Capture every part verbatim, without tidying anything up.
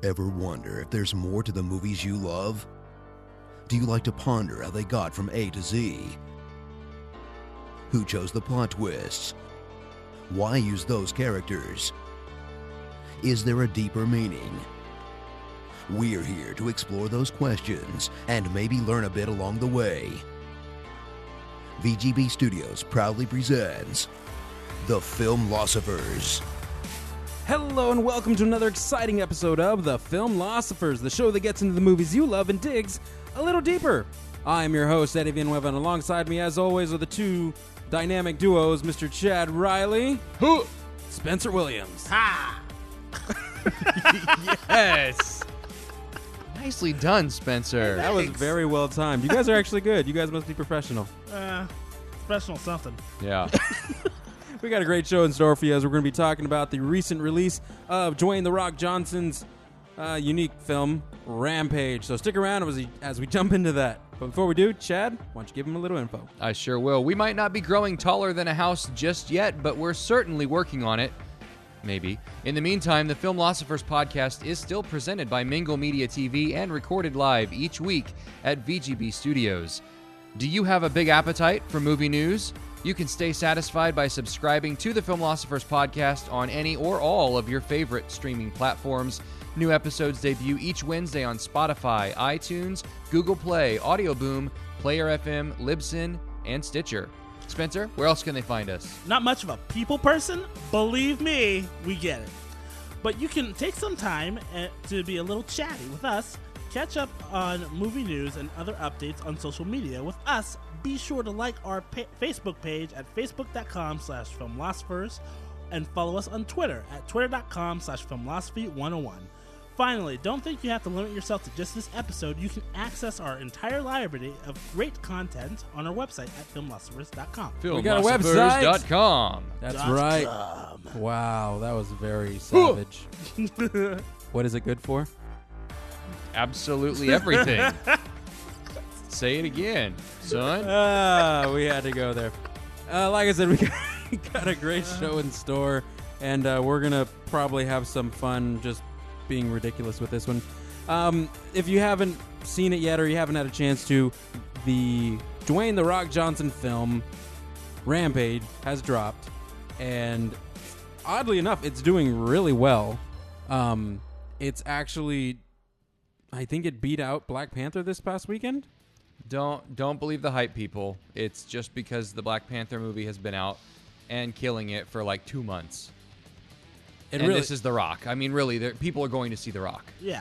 Ever wonder if there's more to the movies you love? Do you like to ponder how they got from A to Z? Who chose the plot twists? Why use those characters? Is there a deeper meaning? We're here to explore those questions and maybe learn a bit along the way. V G B Studios proudly presents The Filmlosophers. Hello and welcome to another exciting episode of The Filmlosophers, the show that gets into the movies you love and digs a little deeper. I'm your host, Eddie Villanueva, and alongside me, as always, are the two dynamic duos, Mister Chad Riley, Who? Spencer Williams. Ha! Yes. Nicely done, Spencer. That was very well timed. You guys are actually good. You guys must be professional. Uh, professional something. Yeah. We got a great show in store for you as we're going to be talking about the recent release of Dwayne "The Rock" Johnson's uh, unique film, Rampage. So stick around as we, as we jump into that. But before we do, Chad, why don't you give him a little info? I sure will. We might not be growing taller than a house just yet, but we're certainly working on it. Maybe. In the meantime, the Filmlosophers podcast is still presented by Mingle Media T V and recorded live each week at V G B Studios. Do you have a big appetite for movie news? You can stay satisfied by subscribing to the Filmlosophers podcast on any or all of your favorite streaming platforms. New episodes debut each Wednesday on Spotify, iTunes, Google Play, Audio Boom, Player F M, Libsyn, and Stitcher. Spencer, where else can they find us? Not much of a people person? Believe me, we get it. But you can take some time uh, to be a little chatty with us, catch up on movie news and other updates on social media with us. Be sure to like our pa- Facebook page at facebook.com slash filmlosophers and follow us on Twitter at twitter.com slash filmlosophy101. Finally, don't think you have to limit yourself to just this episode. You can access our entire library of great content on our website at filmlosophers dot com. We got a website. filmlosophers dot com. That's Dot right. com. Wow, that was very savage. What is it good for? Absolutely everything. Say it again, son. Ah, we had to go there. Uh, like I said, we got, got a great show in store, and uh, we're going to probably have some fun just being ridiculous with this one. Um, if you haven't seen it yet or you haven't had a chance to, the Dwayne "The Rock" Johnson film, Rampage, has dropped, and oddly enough, it's doing really well. Um, it's actually, I think it beat out Black Panther this past weekend. Don't don't believe the hype, people. It's just because the Black Panther movie has been out and killing it for like two months. It and really, this is The Rock. I mean, really, there- people are going to see The Rock. Yeah.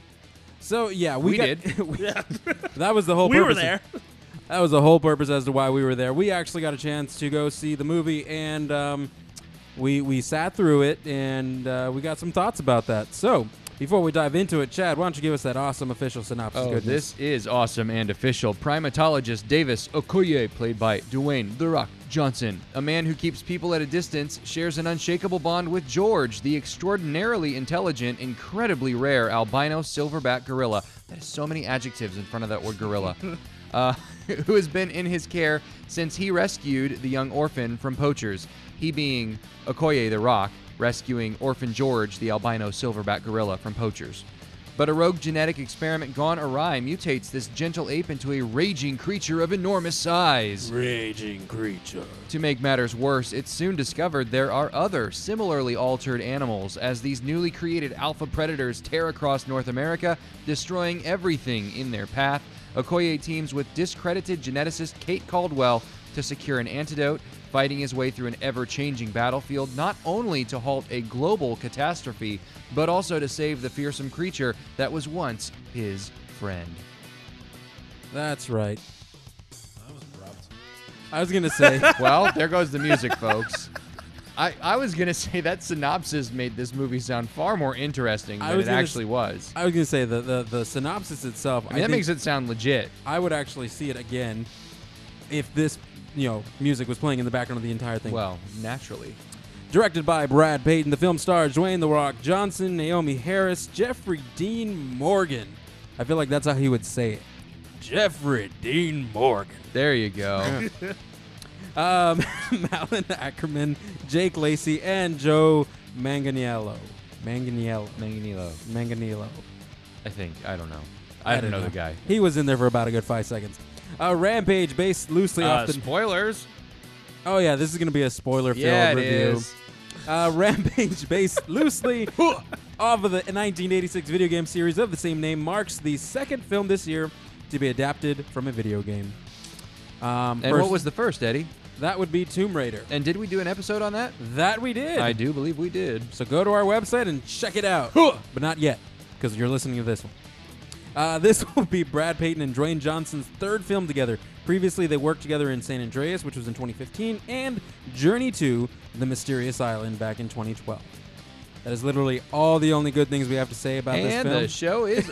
so yeah, we, We got, did. we- Yeah. that was the whole we purpose. were there. That was the whole purpose as to why we were there. We actually got a chance to go see the movie, and um, we we sat through it, and uh, we got some thoughts about that. So, before we dive into it, Chad, why don't you give us that awesome official synopsis? Oh, goodness? this is awesome and official. Primatologist Davis Okoye, played by Dwayne "The Rock" Johnson, a man who keeps people at a distance, shares an unshakable bond with George, the extraordinarily intelligent, incredibly rare albino silverback gorilla. That is so many adjectives in front of that word gorilla. uh, who has been in his care since he rescued the young orphan from poachers. He being Okoye "The Rock," rescuing orphan George, the albino silverback gorilla, from poachers. But a rogue genetic experiment gone awry mutates this gentle ape into a raging creature of enormous size. Raging creature. To make matters worse, it's soon discovered there are other similarly altered animals as these newly created alpha predators tear across North America, destroying everything in their path. Okoye teams with discredited geneticist Kate Caldwell to secure an antidote, fighting his way through an ever-changing battlefield, not only to halt a global catastrophe, but also to save the fearsome creature that was once his friend. That's right. That was abrupt. I was gonna say. Well, there goes the music, folks. I, I was going to say that synopsis made this movie sound far more interesting I than was it gonna actually s- was. I was gonna say the the, the synopsis itself. I mean, that think makes it sound legit. I would actually see it again if this, you know, music was playing in the background of the entire thing. Well, naturally. Directed by Brad Payton, the film stars Dwayne "The Rock" Johnson, Naomi Harris, Jeffrey Dean Morgan. I feel like that's how he would say it. Jeffrey Dean Morgan. There you go. Um, Malin Ackerman, Jake Lacey, and Joe Manganiello. Manganiello. Manganillo. Manganillo. I think. I don't know. I, don't know, the guy. He was in there for about a good five seconds. Uh, Rampage, based loosely Uh, off the... spoilers. Oh, yeah, this is going to be a spoiler-filled Yeah, it review. is. Uh, Rampage, based loosely off of the nineteen eighty-six video game series of the same name, marks the second film this year to be adapted from a video game. Um, And first- what was the first, Eddie? That would be Tomb Raider. And did we do an episode on that? That we did. I do believe we did. So go to our website and check it out. But not yet, because you're listening to this one. Uh, this will be Brad Payton and Dwayne Johnson's third film together. Previously, they worked together in San Andreas, which was in twenty fifteen, and Journey to the Mysterious Island back in twenty twelve. That is literally all the only good things we have to say about this And film. the show is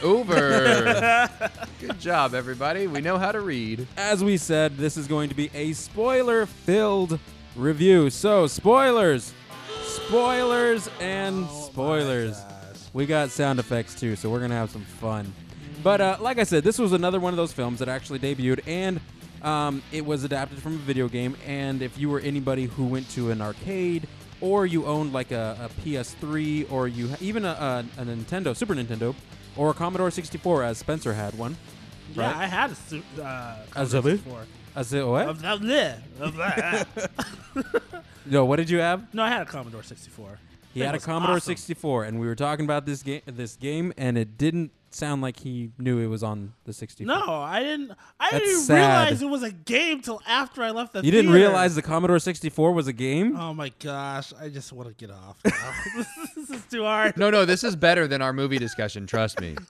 over. Good job, everybody. We know how to read. As we said, this is going to be a spoiler-filled review. So, spoilers, spoilers, and spoilers. We got sound effects too, so we're gonna have some fun. But uh, like I said, this was another one of those films that actually debuted, and um, it was adapted from a video game. And if you were anybody who went to an arcade, or you owned like a, a P S three, or you even a, a, a Nintendo, Super Nintendo, or a Commodore sixty-four, as Spencer had one. Yeah, Right. I had a su- uh, A Commodore Zombie? sixty-four. I said, what? Of that, bleh, of that. Yo, what did you have? No, I had a Commodore sixty-four. He Thing had a was Commodore awesome. sixty-four, and we were talking about this game, this game, and it didn't sound like he knew it was on the sixty-four. No, I didn't. I That's didn't sad. realize it was a game till after I left the You didn't theater. realize the Commodore sixty-four was a game? Oh my gosh! I just want to get off. now. This is too hard. No, no, this is better than our movie discussion. Trust me.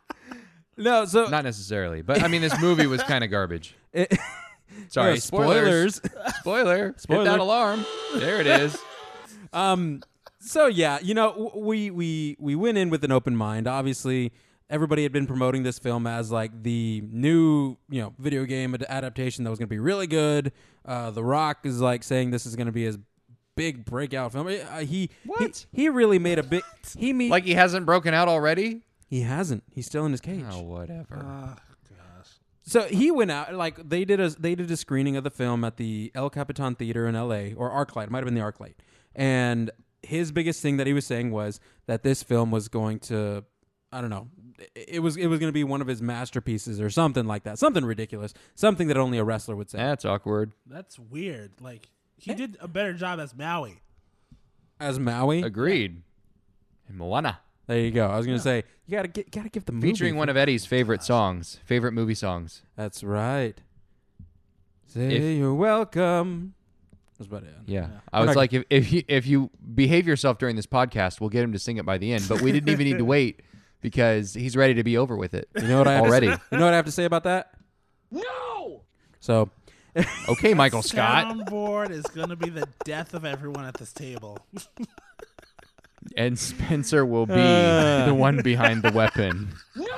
No, so Not necessarily, but I mean, this movie was kind of garbage. it, Sorry, Yeah, spoilers. spoilers. Spoiler. Spoiler. Hit that alarm. There it is. um, so yeah, you know, w- we we we went in with an open mind. Obviously, everybody had been promoting this film as like the new, you know, video game ad- adaptation that was going to be really good. Uh, The Rock is like saying this is going to be his big breakout film. Uh, he What? he he really made a big he made Like he hasn't broken out already? he hasn't. He's still in his cage. Oh, whatever. Oh gosh. So he went out like they did a they did a screening of the film at the El Capitan Theater in L A or ArcLight. It might have been the ArcLight. And his biggest thing that he was saying was that this film was going to, I don't know, it was it was going to be one of his masterpieces or something like that, something ridiculous, something that only a wrestler would say. That's awkward. That's weird. Like he did a better job as Maui. As Maui, Agreed. And Moana. there you go. I was going to say you got to get got to give the movie Featuring one of Eddie's favorite songs, favorite movie songs. That's right. Say If- you're welcome. That's about it. Yeah. Yeah. I We're was not- like, if if you, if you behave yourself during this podcast, we'll get him to sing it by the end. But we didn't even need to wait because he's ready to be over with it. You know what I have to Already. say- you know what I have to say about that? No. So. Okay, Michael Scott. Soundboard is going to be the death of everyone at this table. And Spencer will be Uh. the one behind the weapon.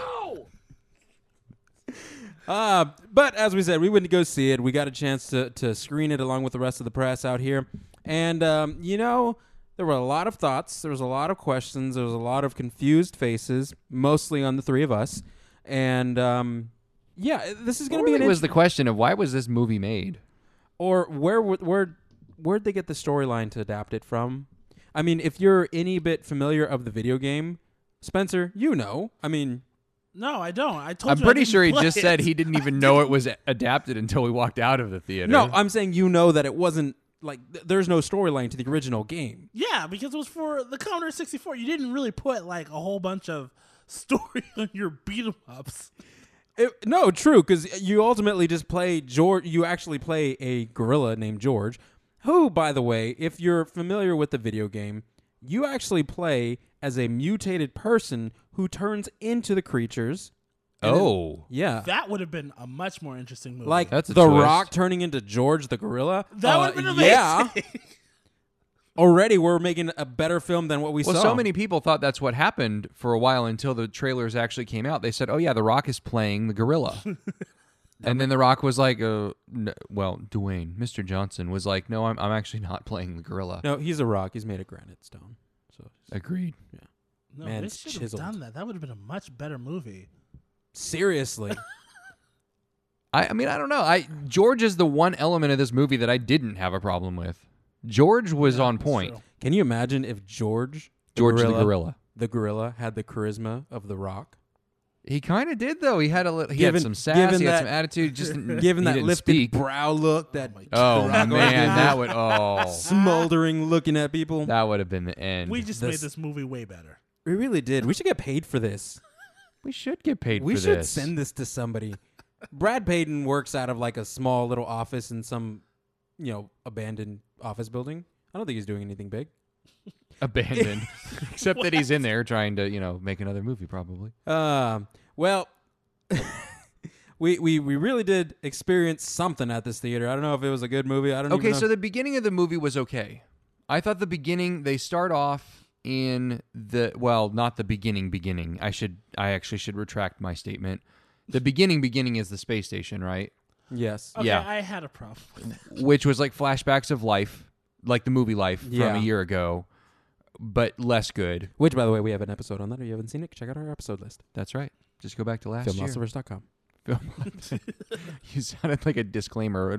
Uh, but as we said, we went to go see it. We got a chance to, to screen it along with the rest of the press out here. And, um, you know, there were a lot of thoughts. There was a lot of questions. There was a lot of confused faces, mostly on the three of us. And, um, yeah, this is going to be Really an was int- the question of why was this movie made? or where would- where where'd they get the storyline to adapt it from? I mean, if you're any bit familiar of the video game, Spencer, you know. I mean, No, I don't. I told I'm you I pretty didn't sure he play just it. said he didn't even know it was a- adapted until we walked out of the theater. no, I'm saying you know that it wasn't like th- there's no storyline to the original game. Yeah, because it was for the Commodore sixty-four. You didn't really put like a whole bunch of story on your beat 'em ups. It, no, true, because you ultimately just play George. You actually play a gorilla named George, who, by the way, if you're familiar with the video game, you actually play as a mutated person who turns into the creatures. And then- Oh. yeah, That would have been a much more interesting movie. like That's a The twist. Rock turning into George the gorilla. that Uh, would have been amazing. Yeah, already we're making a better film than what we Well, saw. so many people thought that's what happened for a while until the trailers actually came out. They said, "Oh yeah, The Rock is playing the gorilla," and then The Rock was like, uh, n- "Well, Dwayne, Mister Johnson was like, no, I'm I'm actually not playing the gorilla." No, he's a rock. He's made of granite stone. So Agreed. No, Man, they it's should have chiseled. done that. That would have been a much better movie. seriously. I, I mean, I don't know. I George is the one element of this movie that I didn't have a problem with. George was Yeah, on that's point. true. Can you imagine if George George gorilla. the gorilla. The gorilla had the charisma of The Rock. He kind of did though. He had a little, he Given- had some sass. given He had that- some attitude. Just Given he that didn't lifted speak. brow look, that Oh The Rock man, always that would oh smoldering looking at people. that would have been the end. We just This- made this movie way better. We really did. We should get paid for this. we should get paid We for should this. send this to somebody. Brad Payton works out of like a small little office in some, you know, abandoned office building. I don't think he's doing anything big. Abandoned, except that he's in there trying to you know make another movie probably. Um, well, we, we we really did experience something at this theater. I don't know if it was a good movie. I don't Okay, even know. so the beginning of the movie was okay. I thought the beginning they start off in the well, not the beginning beginning. I should I actually should retract my statement. The beginning beginning is the space station, right? Yes. Okay, Yeah. I had a problem with that. Which was like flashbacks of life, like the movie Life Yeah. from a year ago, but less good. Which, by the way, we have an episode on that. If you haven't seen it, check out our episode list. That's right. Just go back to last year. Filmlostovers dot com. You sounded like a disclaimer.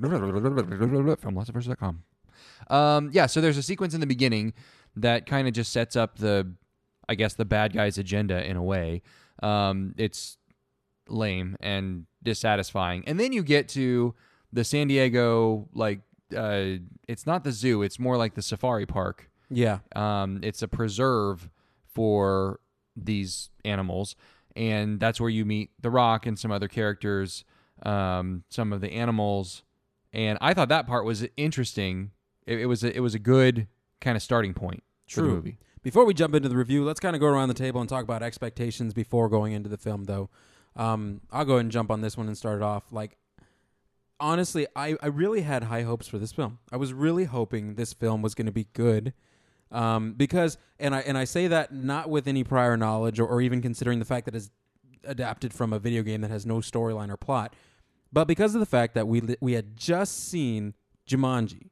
From lots of verses dot com. Um, yeah, so there's a sequence in the beginning that kind of just sets up the, I guess, the bad guy's agenda in a way. Um, it's lame and dissatisfying. And then you get to the San Diego, like, uh, it's not the zoo. It's more like the safari park. Yeah. Um, it's a preserve for these animals, and that's where you meet The Rock and some other characters, um, some of the animals. And I thought that part was interesting. It, it was a, it was a good kind of starting point for the True. movie. Before we jump into the review, let's kind of go around the table and talk about expectations before going into the film, though. Um, I'll go ahead and jump on this one and start it off. Like, honestly, I, I really had high hopes for this film. I was really hoping this film was going to be good. Um, because, and I and I say that not with any prior knowledge or, or even considering the fact that it's adapted from a video game that has no storyline or plot, but because of the fact that we li- we had just seen Jumanji,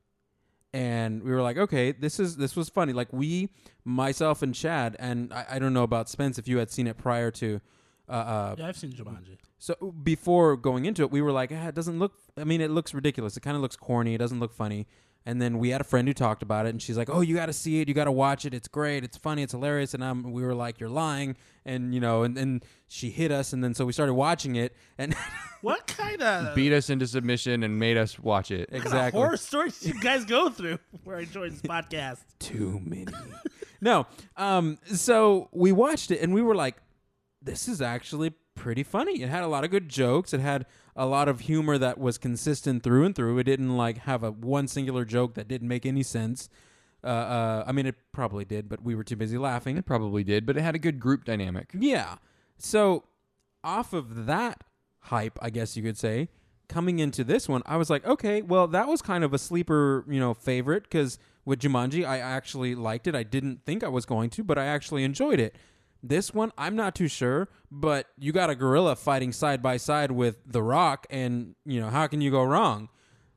and we were like, okay, this is this was funny. Like we, myself and Chad, and I, I don't know about Spence if you had seen it prior to. Uh, uh, Yeah, I've seen Jumanji. so before going into it, we were like, ah, it doesn't look. I mean, it looks ridiculous. It kind of looks corny. It doesn't look funny. And then we had a friend who talked about it, and she's like, "Oh, you got to see it. You got to watch it. It's great. It's funny. It's hilarious." And um, we were like, "You're lying." And you know, and then she hit us, and then so we started watching it, and What kind of Beat us into submission and made us watch it. exactly horror stories did you guys go through where I joined this podcast? too many. no, um, so we watched it, and we were like, "This is actually pretty funny." It had a lot of good jokes. It had a lot of humor that was consistent through and through. It didn't like have a one singular joke that didn't make any sense. Uh, uh, I mean, it probably did, but we were too busy laughing. It probably did, but it had a good group dynamic. Yeah. So off of that hype, I guess you could say, coming into this one, I was like, okay, well, that was kind of a sleeper, you know, favorite because with Jumanji, I actually liked it. I didn't think I was going to, but I actually enjoyed it. This one, I'm not too sure, but you got a gorilla fighting side by side with The Rock, and, you know, how can you go wrong?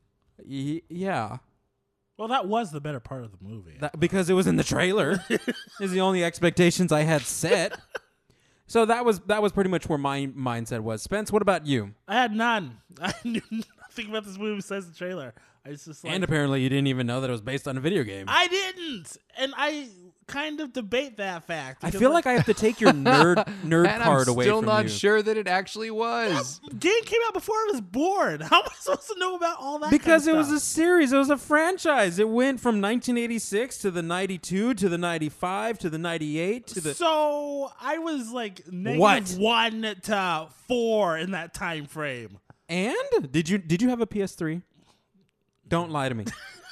Y- yeah. Well, that was the better part of the movie. That, because it was in the trailer is the only expectations I had set. So that was that was pretty much where my mindset was. Spence, what about you? I had none. I knew nothing about this movie besides the trailer. I was just like, And apparently you didn't even know that it was based on a video game. I, I didn't, and I kind of debate that fact. because, feel like I have to take your nerd nerd And card I'm away still from not you. sure that it actually was. game came out before I was born. How am I supposed to know about all that? Because kind it of was a stuff? series. It was a franchise. It went from nineteen eighty-six to the ninety-two to the ninety-five to the ninety-eight to the... So I was like negative What? one to four in that time frame. And? Did you did you have a P S three? Don't lie to me.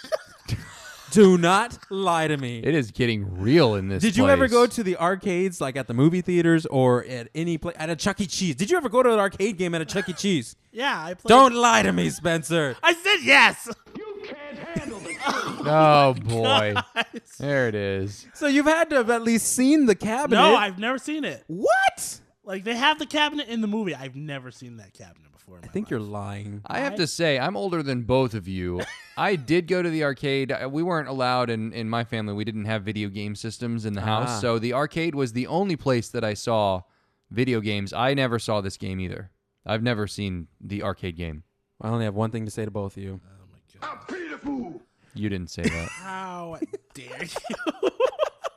Do not lie to me. It is getting real in this Did you ever place. go to the arcades, like at the movie theaters or at any place, at a Chuck E. Cheese? Did you ever go to an arcade game at a Chuck E. Cheese? Yeah, I played. Don't lie to me, Spencer. I said yes. Oh, boy. There it is. So you've had to have at least seen the cabinet. No, I've never seen it. What? Like they have the cabinet in the movie. I've never seen that cabinet before. In I my think life. you're lying. I have to say, I'm older than both of you. I did go to the arcade. Uh, We weren't allowed in, in my family. We didn't have video game systems in the house. Ah. So the arcade was the only place that I saw video games. I never saw this game either. I've never seen the arcade game. I only have one thing to say to both of you. Oh my god! You didn't say that. How dare you?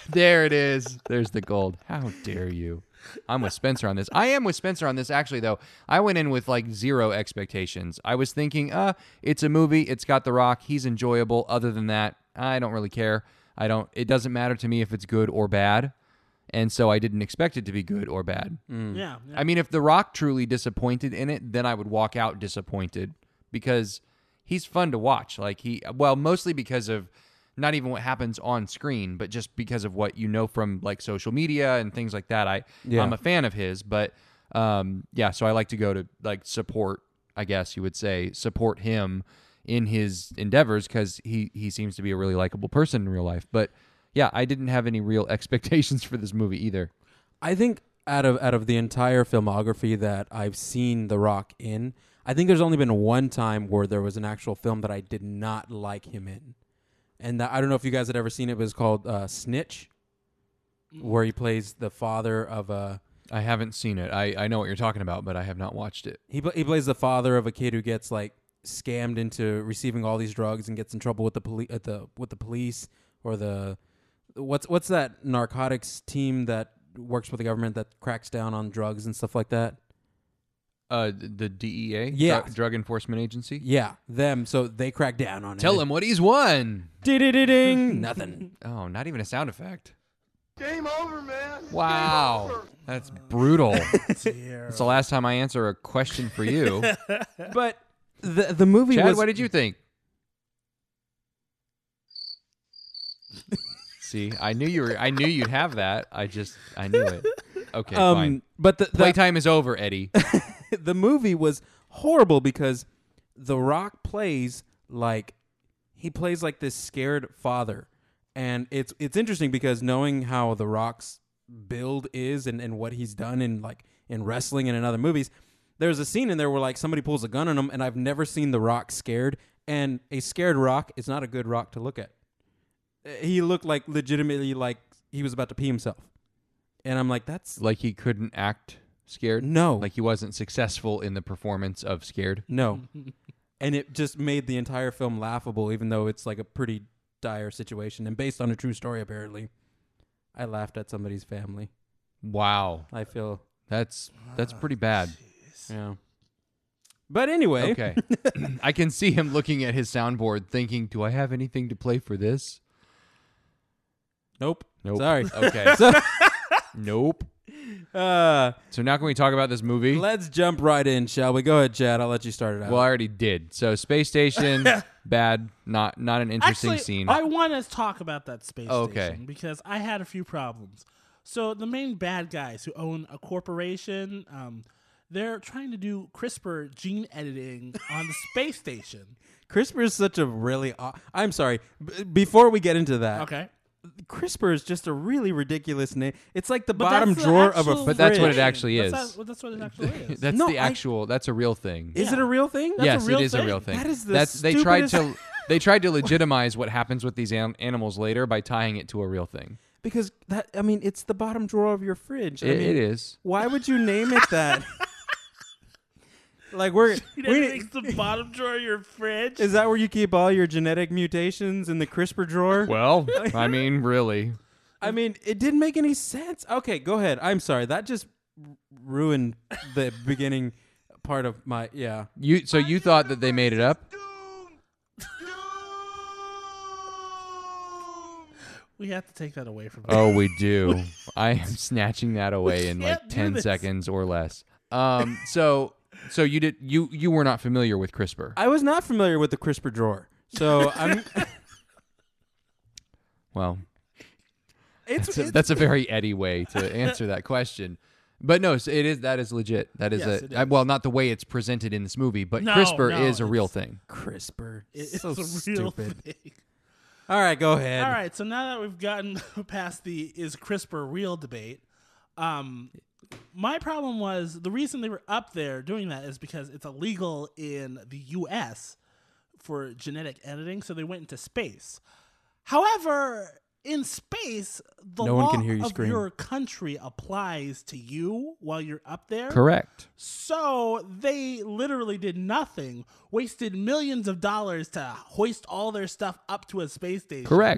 There it is. There's the gold. How dare you? I'm with Spencer on this. I am with Spencer on this, actually, though. I went in with, like, zero expectations. I was thinking, uh, it's a movie. It's got The Rock. He's enjoyable. Other than that, I don't really care. I don't. It doesn't matter to me if it's good or bad. And so I didn't expect it to be good or bad. Mm. Yeah, yeah. I mean, if The Rock truly disappointed in it, then I would walk out disappointed because he's fun to watch. Like he, well, mostly because of not even what happens on screen, but just because of what you know from like social media and things like that. I, Yeah. I'm a fan of his, but um, yeah, so I like to go to like support, I guess you would say, support him in his endeavors because he, he seems to be a really likable person in real life. But yeah, I didn't have any real expectations for this movie either. I think out of out of the entire filmography that I've seen The Rock in, I think there's only been one time where there was an actual film that I did not like him in. And that, I don't know if you guys had ever seen it, but it's called uh, Snitch, where he plays the father of a... I haven't seen it. I, I know what you're talking about, but I have not watched it. He, pl- he plays the father of a kid who gets like scammed into receiving all these drugs and gets in trouble with the, poli- at the, with the police or the... What's what's that narcotics team that works with the government that cracks down on drugs and stuff like that? Uh, the D E A, Yeah. Dru- Drug Enforcement Agency. Yeah, them. So they crack down on it. Tell him what he's won. Ding, nothing. Oh, not even a sound effect. Game over, man. Wow, Game over. that's brutal. Dear. It's the last time I answer a question for you. But the the movie Chad, was. what did you think? See, I knew you were. I knew you'd have that. I just, I knew it. Okay, um, fine. But the the, Playtime is over, Eddie. the movie was horrible because The Rock plays like he plays like this scared father, and it's it's interesting because knowing how The Rock's build is and, and what he's done in like in wrestling and in other movies, there's a scene in there where like somebody pulls a gun on him, and I've never seen The Rock scared, and a scared Rock is not a good Rock to look at. He looked like legitimately like he was about to pee himself, and I'm like, that's Like he couldn't act scared. no, Like he wasn't successful in the performance of scared. no. And it just made the entire film laughable, even though it's like a pretty dire situation and based on a true story, apparently. I laughed at somebody's family. Wow, I feel, that's that's pretty bad. yeah. But anyway. Okay. I can see him looking at his soundboard thinking, do I have anything to play for this? Nope. Nope. Sorry. Okay. So, Nope. uh, So now can we talk about this movie? let's jump right in, shall we? Go ahead, Chad. I'll let you start it out. Well, I already did. So space station, bad, not not an interesting Actually, scene. I want to talk about that space Oh, okay. station because I had a few problems. So the main bad guys who own a corporation, um, they're trying to do CRISPR gene editing on the space station. CRISPR is such a really... Aw- I'm sorry. B- before we get into that, Okay. CRISPR is just a really ridiculous name. It's like the But bottom that's the drawer of a actual But that's what it fridge. actually That's is. not- well, that's what it actually is. That's No, the I- actual. That's a real thing. Is Yeah. it a real thing? That's yes, a real it is a thing. real thing. That is the That's they tried stupidest- to they tried to legitimize what happens with these an- animals later by tying it to a real thing. Because that, I mean, it's the bottom drawer of your fridge. I It, mean, it is. Why would you name it that? Like we're, You we, know, it's the bottom drawer of your fridge. is that where you keep all your genetic mutations in the CRISPR drawer? Well, I mean, really. I mean, it didn't make any sense. Okay, go ahead. I'm sorry. That just r- ruined the beginning part of my yeah. You so you thought that they made it up? We have to take that away from Oh, we do. I am snatching that away in like can't do ten this. seconds or less. Um. So so you did you you were not familiar with CRISPR. I was not familiar with the CRISPR drawer, so I'm. Well, It's, that's a, it's that's a very Eddie way to answer that question. But no, so it is that is legit. That is Yes, a it I- is. well, not the way it's presented in this movie, but No, CRISPR no, is a real it's- thing. CRISPR. It's so a real stupid. thing. All right, go ahead. All right, so now that we've gotten past the is CRISPR real debate, um, my problem was the reason they were up there doing that is because it's illegal in the U S for genetic editing, so they went into space. However, in space, the No one law can hear you of scream. your country applies to you while you're up there. Correct. So they literally did nothing, wasted millions of dollars to hoist all their stuff up to a space station. Correct.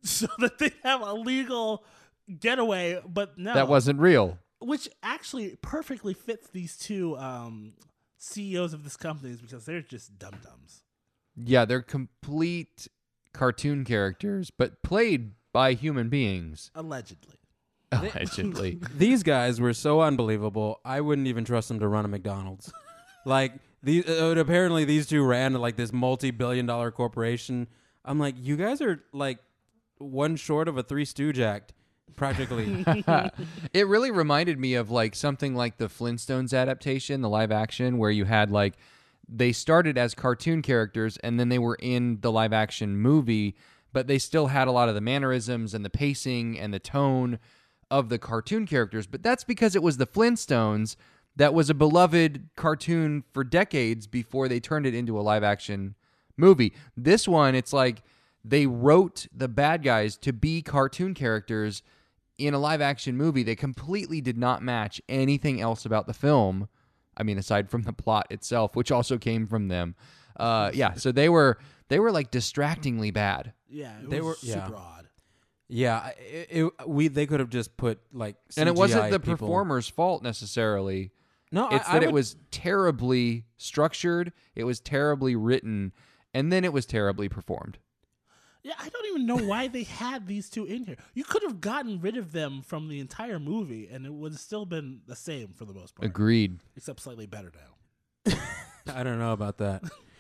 so that they have a legal getaway. But no, That wasn't real. which actually perfectly fits these two um, C E Os of this company because they're just dum dums. Yeah, they're complete cartoon characters, but played by human beings. Allegedly. Allegedly. These guys were so unbelievable. I wouldn't even trust them to run a McDonald's. Like these, uh, apparently these two ran like this multi-billion-dollar corporation. I'm like, you guys are like one short of a Three Stooge act, practically. It really reminded me of like something like the Flintstones adaptation, the live action, where you had like they started as cartoon characters and then they were in the live action movie, but they still had a lot of the mannerisms and the pacing and the tone of the cartoon characters. But that's because it was the Flintstones that was a beloved cartoon for decades before they turned it into a live action movie. This one, it's like they wrote the bad guys to be cartoon characters in a live action movie. They completely did not match anything else about the film. I mean, aside from the plot itself, which also came from them. Uh, yeah, so they were they were like distractingly bad. Yeah, it They was were- yeah. super odd. Yeah, it, it, we they could have just put like C G I And it wasn't the people. performer's fault necessarily. No, It's I, that I it would- was terribly structured, it was terribly written, and then it was terribly performed. Yeah, I don't even know why they had these two in here. You could have gotten rid of them from the entire movie, and it would have still been the same for the most part. Agreed. Except slightly better now. I don't know about that.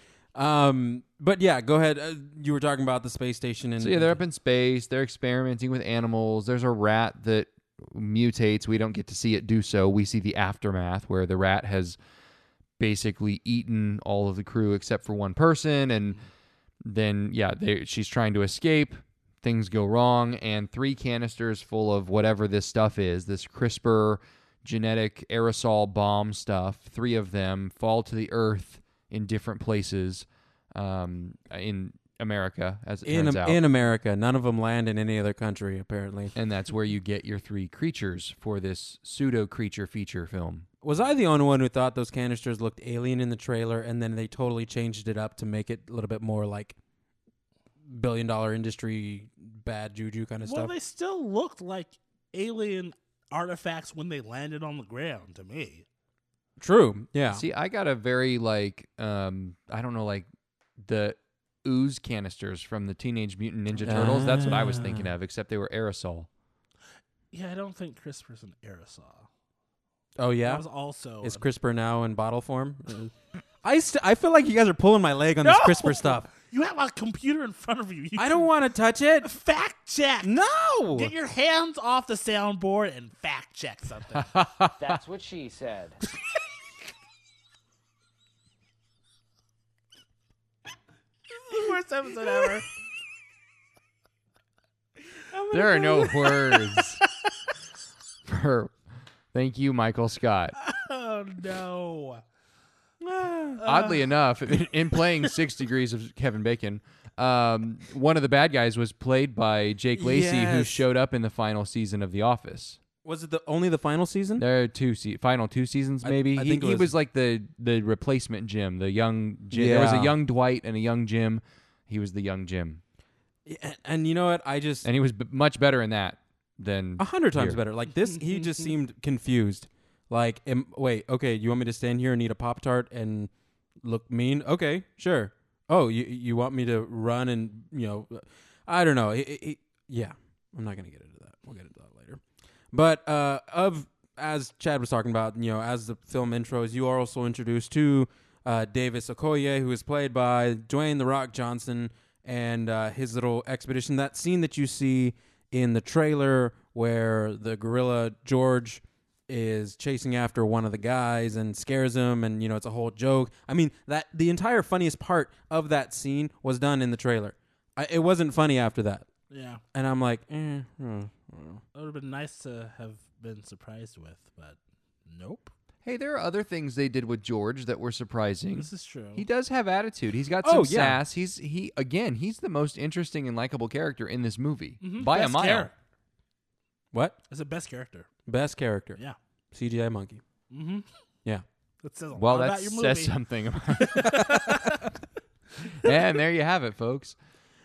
um, but yeah, go ahead. Uh, you were talking about the space station, and So yeah, they're up in space. They're experimenting with animals. There's a rat that mutates. We don't get to see it do so. We see the aftermath where the rat has basically eaten all of the crew except for one person, and then yeah, they, she's trying to escape. Things go wrong, and three canisters full of whatever this stuff is, this CRISPR genetic aerosol bomb stuff, three of them fall to the earth in different places um, in America, as it in turns Am- out. in America, none of them land in any other country apparently. And that's where you get your three creatures for this pseudo creature feature film. Was I the only one who thought those canisters looked alien in the trailer, and then they totally changed it up to make it a little bit more like billion dollar industry bad juju kind of Well, stuff? they still looked like alien artifacts when they landed on the ground to me. True. Yeah. See, I got a very like um I don't know, like the ooze canisters from the Teenage Mutant Ninja Turtles. That's what I was thinking of, except they were aerosol. Yeah, I don't think CRISPR's an aerosol. oh That yeah. was also Is an- CRISPR now in bottle form? Uh, I st- I feel like you guys are pulling my leg on this No! CRISPR stuff. You have a computer in front of you. you I don't want to touch it. fact check. No. Get your hands off the soundboard and fact check something. That's what she said. The worst episode ever. There are no words for thank you, Michael Scott. Oh no. Oddly enough, in, in playing Six Degrees of Kevin Bacon, um, one of the bad guys was played by Jake Lacey, who Yes. showed up in the final season of The Office. Was it the only the final season? There are two se- final two seasons, I- maybe. I he think it he was- was like the the replacement Jim, the young Jim. There was a Yeah. young Dwight and a young Jim. He was the young Jim, Yeah, and, and you know what? I just and he was b- much better in that than a hundred times here. better. Like this, he just seemed confused. Like, am, wait, okay, you want me to stand here and eat a Pop Tart and look mean? Okay, sure. Oh, you you want me to run and you know, I don't know. It, it, it- yeah, I'm not gonna get into that. We'll get into that later. But uh, of as Chad was talking about, you know, as the film intros, you are also introduced to uh, Davis Okoye, who is played by Dwayne The Rock Johnson, and uh, his little expedition. That scene that you see in the trailer where the gorilla George is chasing after one of the guys and scares him, and you know it's a whole joke. I mean, that the entire funniest part of that scene was done in the trailer. I, it wasn't funny after that, Yeah. and I'm like, eh, hmm, It would have been nice to have been surprised with, but nope. Hey, there are other things they did with George that were surprising. This is true. He does have attitude. He's got some Oh, yeah. sass. He's he again. He's the most interesting and likable character in this movie Mhm. by a Best mile. char- what It's the best character. best character? Yeah. C G I monkey. Mm-hmm. Yeah. That says a Well, lot that about your movie. says something. And there you have it, folks.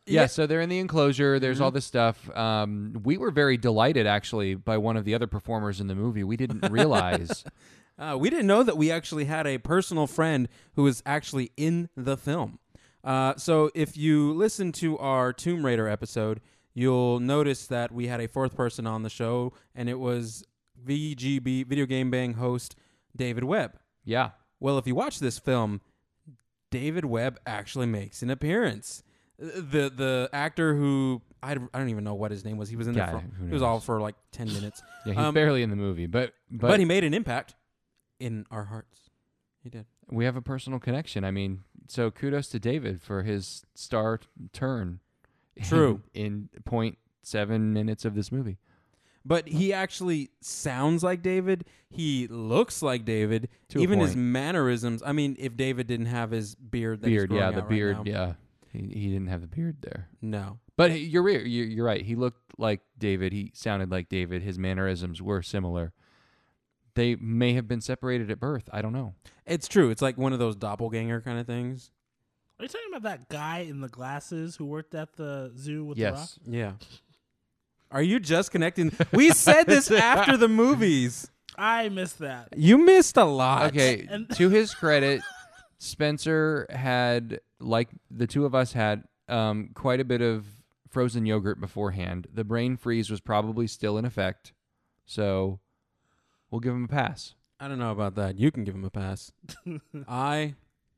Yeah, Yeah. so they're in the enclosure. There's Mhm. all this stuff. Um, we were very delighted, actually, by one of the other performers in the movie. We didn't realize. Uh, we didn't know that we actually had a personal friend who was actually in the film. Uh, so if you listen to our Tomb Raider episode, you'll notice that we had a fourth person on the show, and it was V G B, Video Game Bang host David Webb. Yeah. Well, if you watch this film, David Webb actually makes an appearance. The the actor who I, I don't even know what his name was. He was in Yeah, there for who he was all knows? for like ten minutes. Yeah, he's Um, barely in the movie, but but, but he made an impact in our hearts. He did. we have a personal connection. I mean, so kudos to David for his star turn. True. In, in point seven minutes of this movie. But he actually sounds like David. He looks like David. To a Even his point. mannerisms. I mean, if David didn't have his beard, that he's Beard, yeah, growing the out beard, right now. yeah. He he didn't have the beard there. No. But he- you're right. You're, you're right. He looked like David. He sounded like David. His mannerisms were similar. They may have been separated at birth. I don't know. It's true. It's like one of those doppelganger kind of things. Are you talking about that guy in the glasses who worked at the zoo with Yes. Yeah. Are you just connecting? We said this after the movies. The Rock? I missed that. You missed a lot. Okay. And- To his credit, Spencer had, like the two of us had, um, quite a bit of frozen yogurt beforehand. The brain freeze was probably still in effect. So we'll give him a pass. I don't know about that. You can give him a pass. I.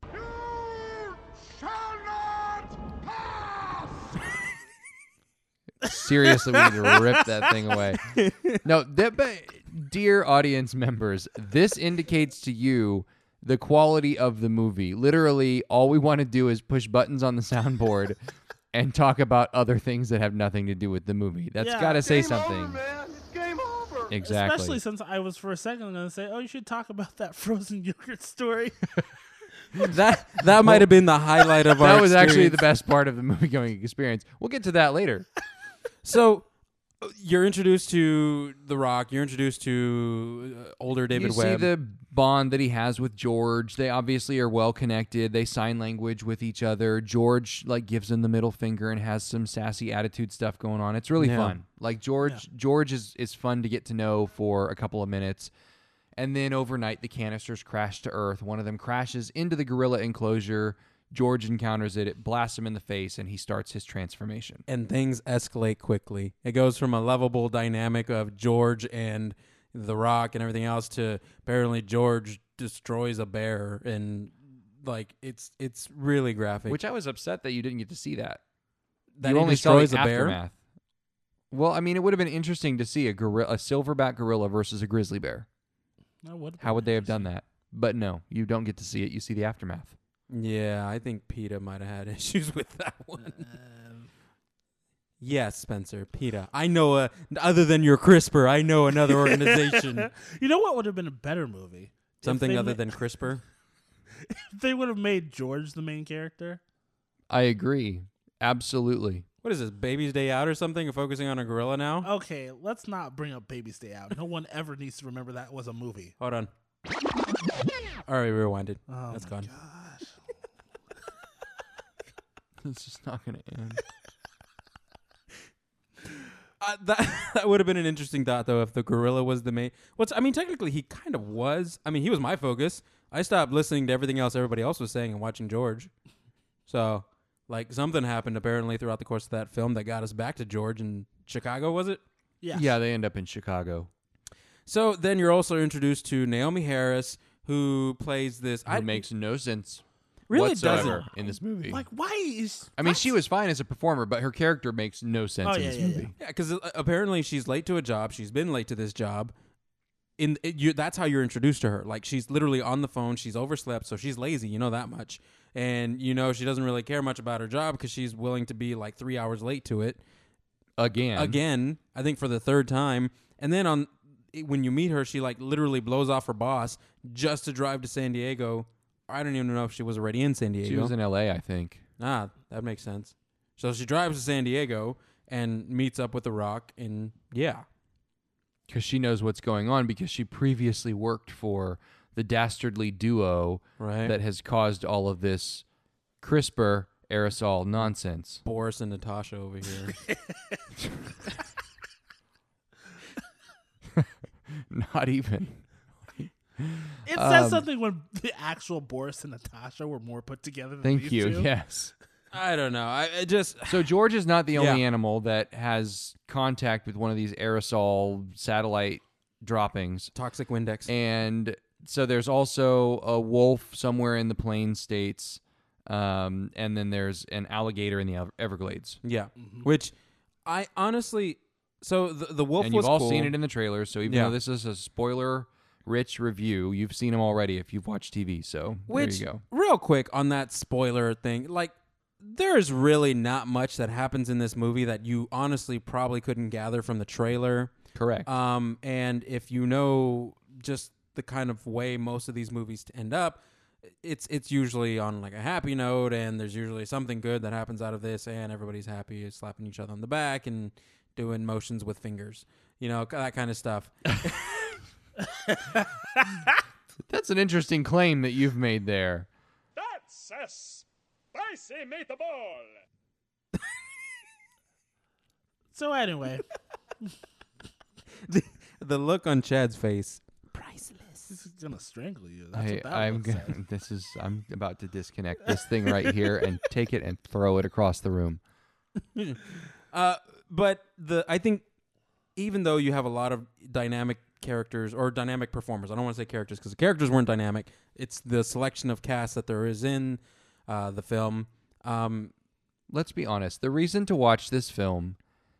Seriously, we need to rip that thing away. No, that, but dear audience members, this indicates to you the quality of the movie. Literally, all we want to do is push buttons on the soundboard and talk about other things that have nothing to do with the movie. That's Yeah. got to say Game something. over, man. It's game over. Exactly. Especially since I was for a second going to say, oh, you should talk about that frozen yogurt story. That that might have been the highlight of our That was actually the experience. best part of the movie going experience. We'll get to that later. So uh, you're introduced to The Rock. You're introduced to uh, older David you Webb. see the bond that he has with George. They obviously are well connected. They sign language with each other. George like gives him the middle finger and has some sassy attitude stuff going on. It's really Yeah. fun. Like George, George is is fun to get to know for a couple of minutes. And then overnight, the canisters crash to Earth. One of them crashes into the gorilla enclosure. George encounters it. It blasts him in the face, and he starts his transformation. and things escalate quickly. It goes from a lovable dynamic of George and The Rock and everything else to apparently George destroys a bear, and like it's it's really graphic. Which I was upset that you didn't get to see that. that you he only saw the destroys a bear. aftermath. Well, I mean, it would have been interesting to see a gorilla, a silverback gorilla versus a grizzly bear. That would've How been would they have interesting. done that? But no, you don't get to see it. You see the aftermath. Yeah, I think PETA might have had issues with that one. Um, Yes, Spencer, PETA. I know a other than your CRISPR, I know another organization. you know what would have been a better movie? If Something they other ma- than CRISPR. If they would have made George the main character. I agree. Absolutely. What is this, Baby's Day Out or something? Focusing on a gorilla now? Okay, let's not bring up Baby's Day Out. No one ever needs to remember that was a movie. Hold on. All right, rewinded. Oh That's my gone. gosh. It's just not going to end. Uh, that that would have been an interesting thought, though, if the gorilla was the main. What's I mean, technically, he kind of was. I mean, he was my focus. I stopped listening to everything else everybody else was saying and watching George. So, like, something happened apparently throughout the course of that film that got us back to George in Chicago, was it? Yes. Yeah, they end up in Chicago. So then you're also introduced to Naomi Harris, who plays this. It makes no sense really whatsoever doesn't. in this movie. Like, why is... I mean, what? she was fine as a performer, but her character makes no sense Oh, in yeah, this yeah, movie. Yeah, because apparently she's late to a job. She's been late to this job. In it, you, that's how you're introduced to her. Like, she's literally on the phone. She's overslept, so she's lazy. You know that much. And you know she doesn't really care much about her job because she's willing to be like three hours late to it. Again. Again, I think for the third time. And then on when you meet her, she like literally blows off her boss just to drive to San Diego. I don't even know if she was already in San Diego. She was in L A, I think. Ah, that makes sense. So she drives to San Diego and meets up with The Rock, and yeah. Because she knows what's going on because she previously worked for the dastardly duo Right. that has caused all of this CRISPR aerosol nonsense. Boris and Natasha over here. Not even. It says Um, something when the actual Boris and Natasha were more put together than Thank these you. two. Yes. I don't know. I, I just So George is not the only Yeah. animal that has contact with one of these aerosol satellite droppings. toxic Windex. And so there's also a wolf somewhere in the Plains states. Um, and then there's an alligator in the Ever- Everglades. Yeah, which I honestly. So the the wolf and was you've all cool. seen it in the trailer. So even Yeah. though this is a spoiler-rich review, you've seen them already if you've watched T V. So Which, there you go. real quick on that spoiler thing, like, there's really not much that happens in this movie that you honestly probably couldn't gather from the trailer. Correct. Um, and if you know just the kind of way most of these movies end up, it's it's usually on like a happy note, and there's usually something good that happens out of this, and everybody's happy, slapping each other on the back and doing motions with fingers, you know, that kind of stuff. That's an interesting claim that you've made there. That's a spicy meatball. So anyway, the, the look on Chad's face. this is gonna strangle you. That's I, what that I'm look gonna, said. this is I'm about to disconnect this thing right here and take it and throw it across the room. Uh, but the I think even though you have a lot of dynamic characters or dynamic performers, I don't want to say characters because the characters weren't dynamic. It's the selection of cast that there is in uh, the film. Um, Let's be honest. The reason to watch this film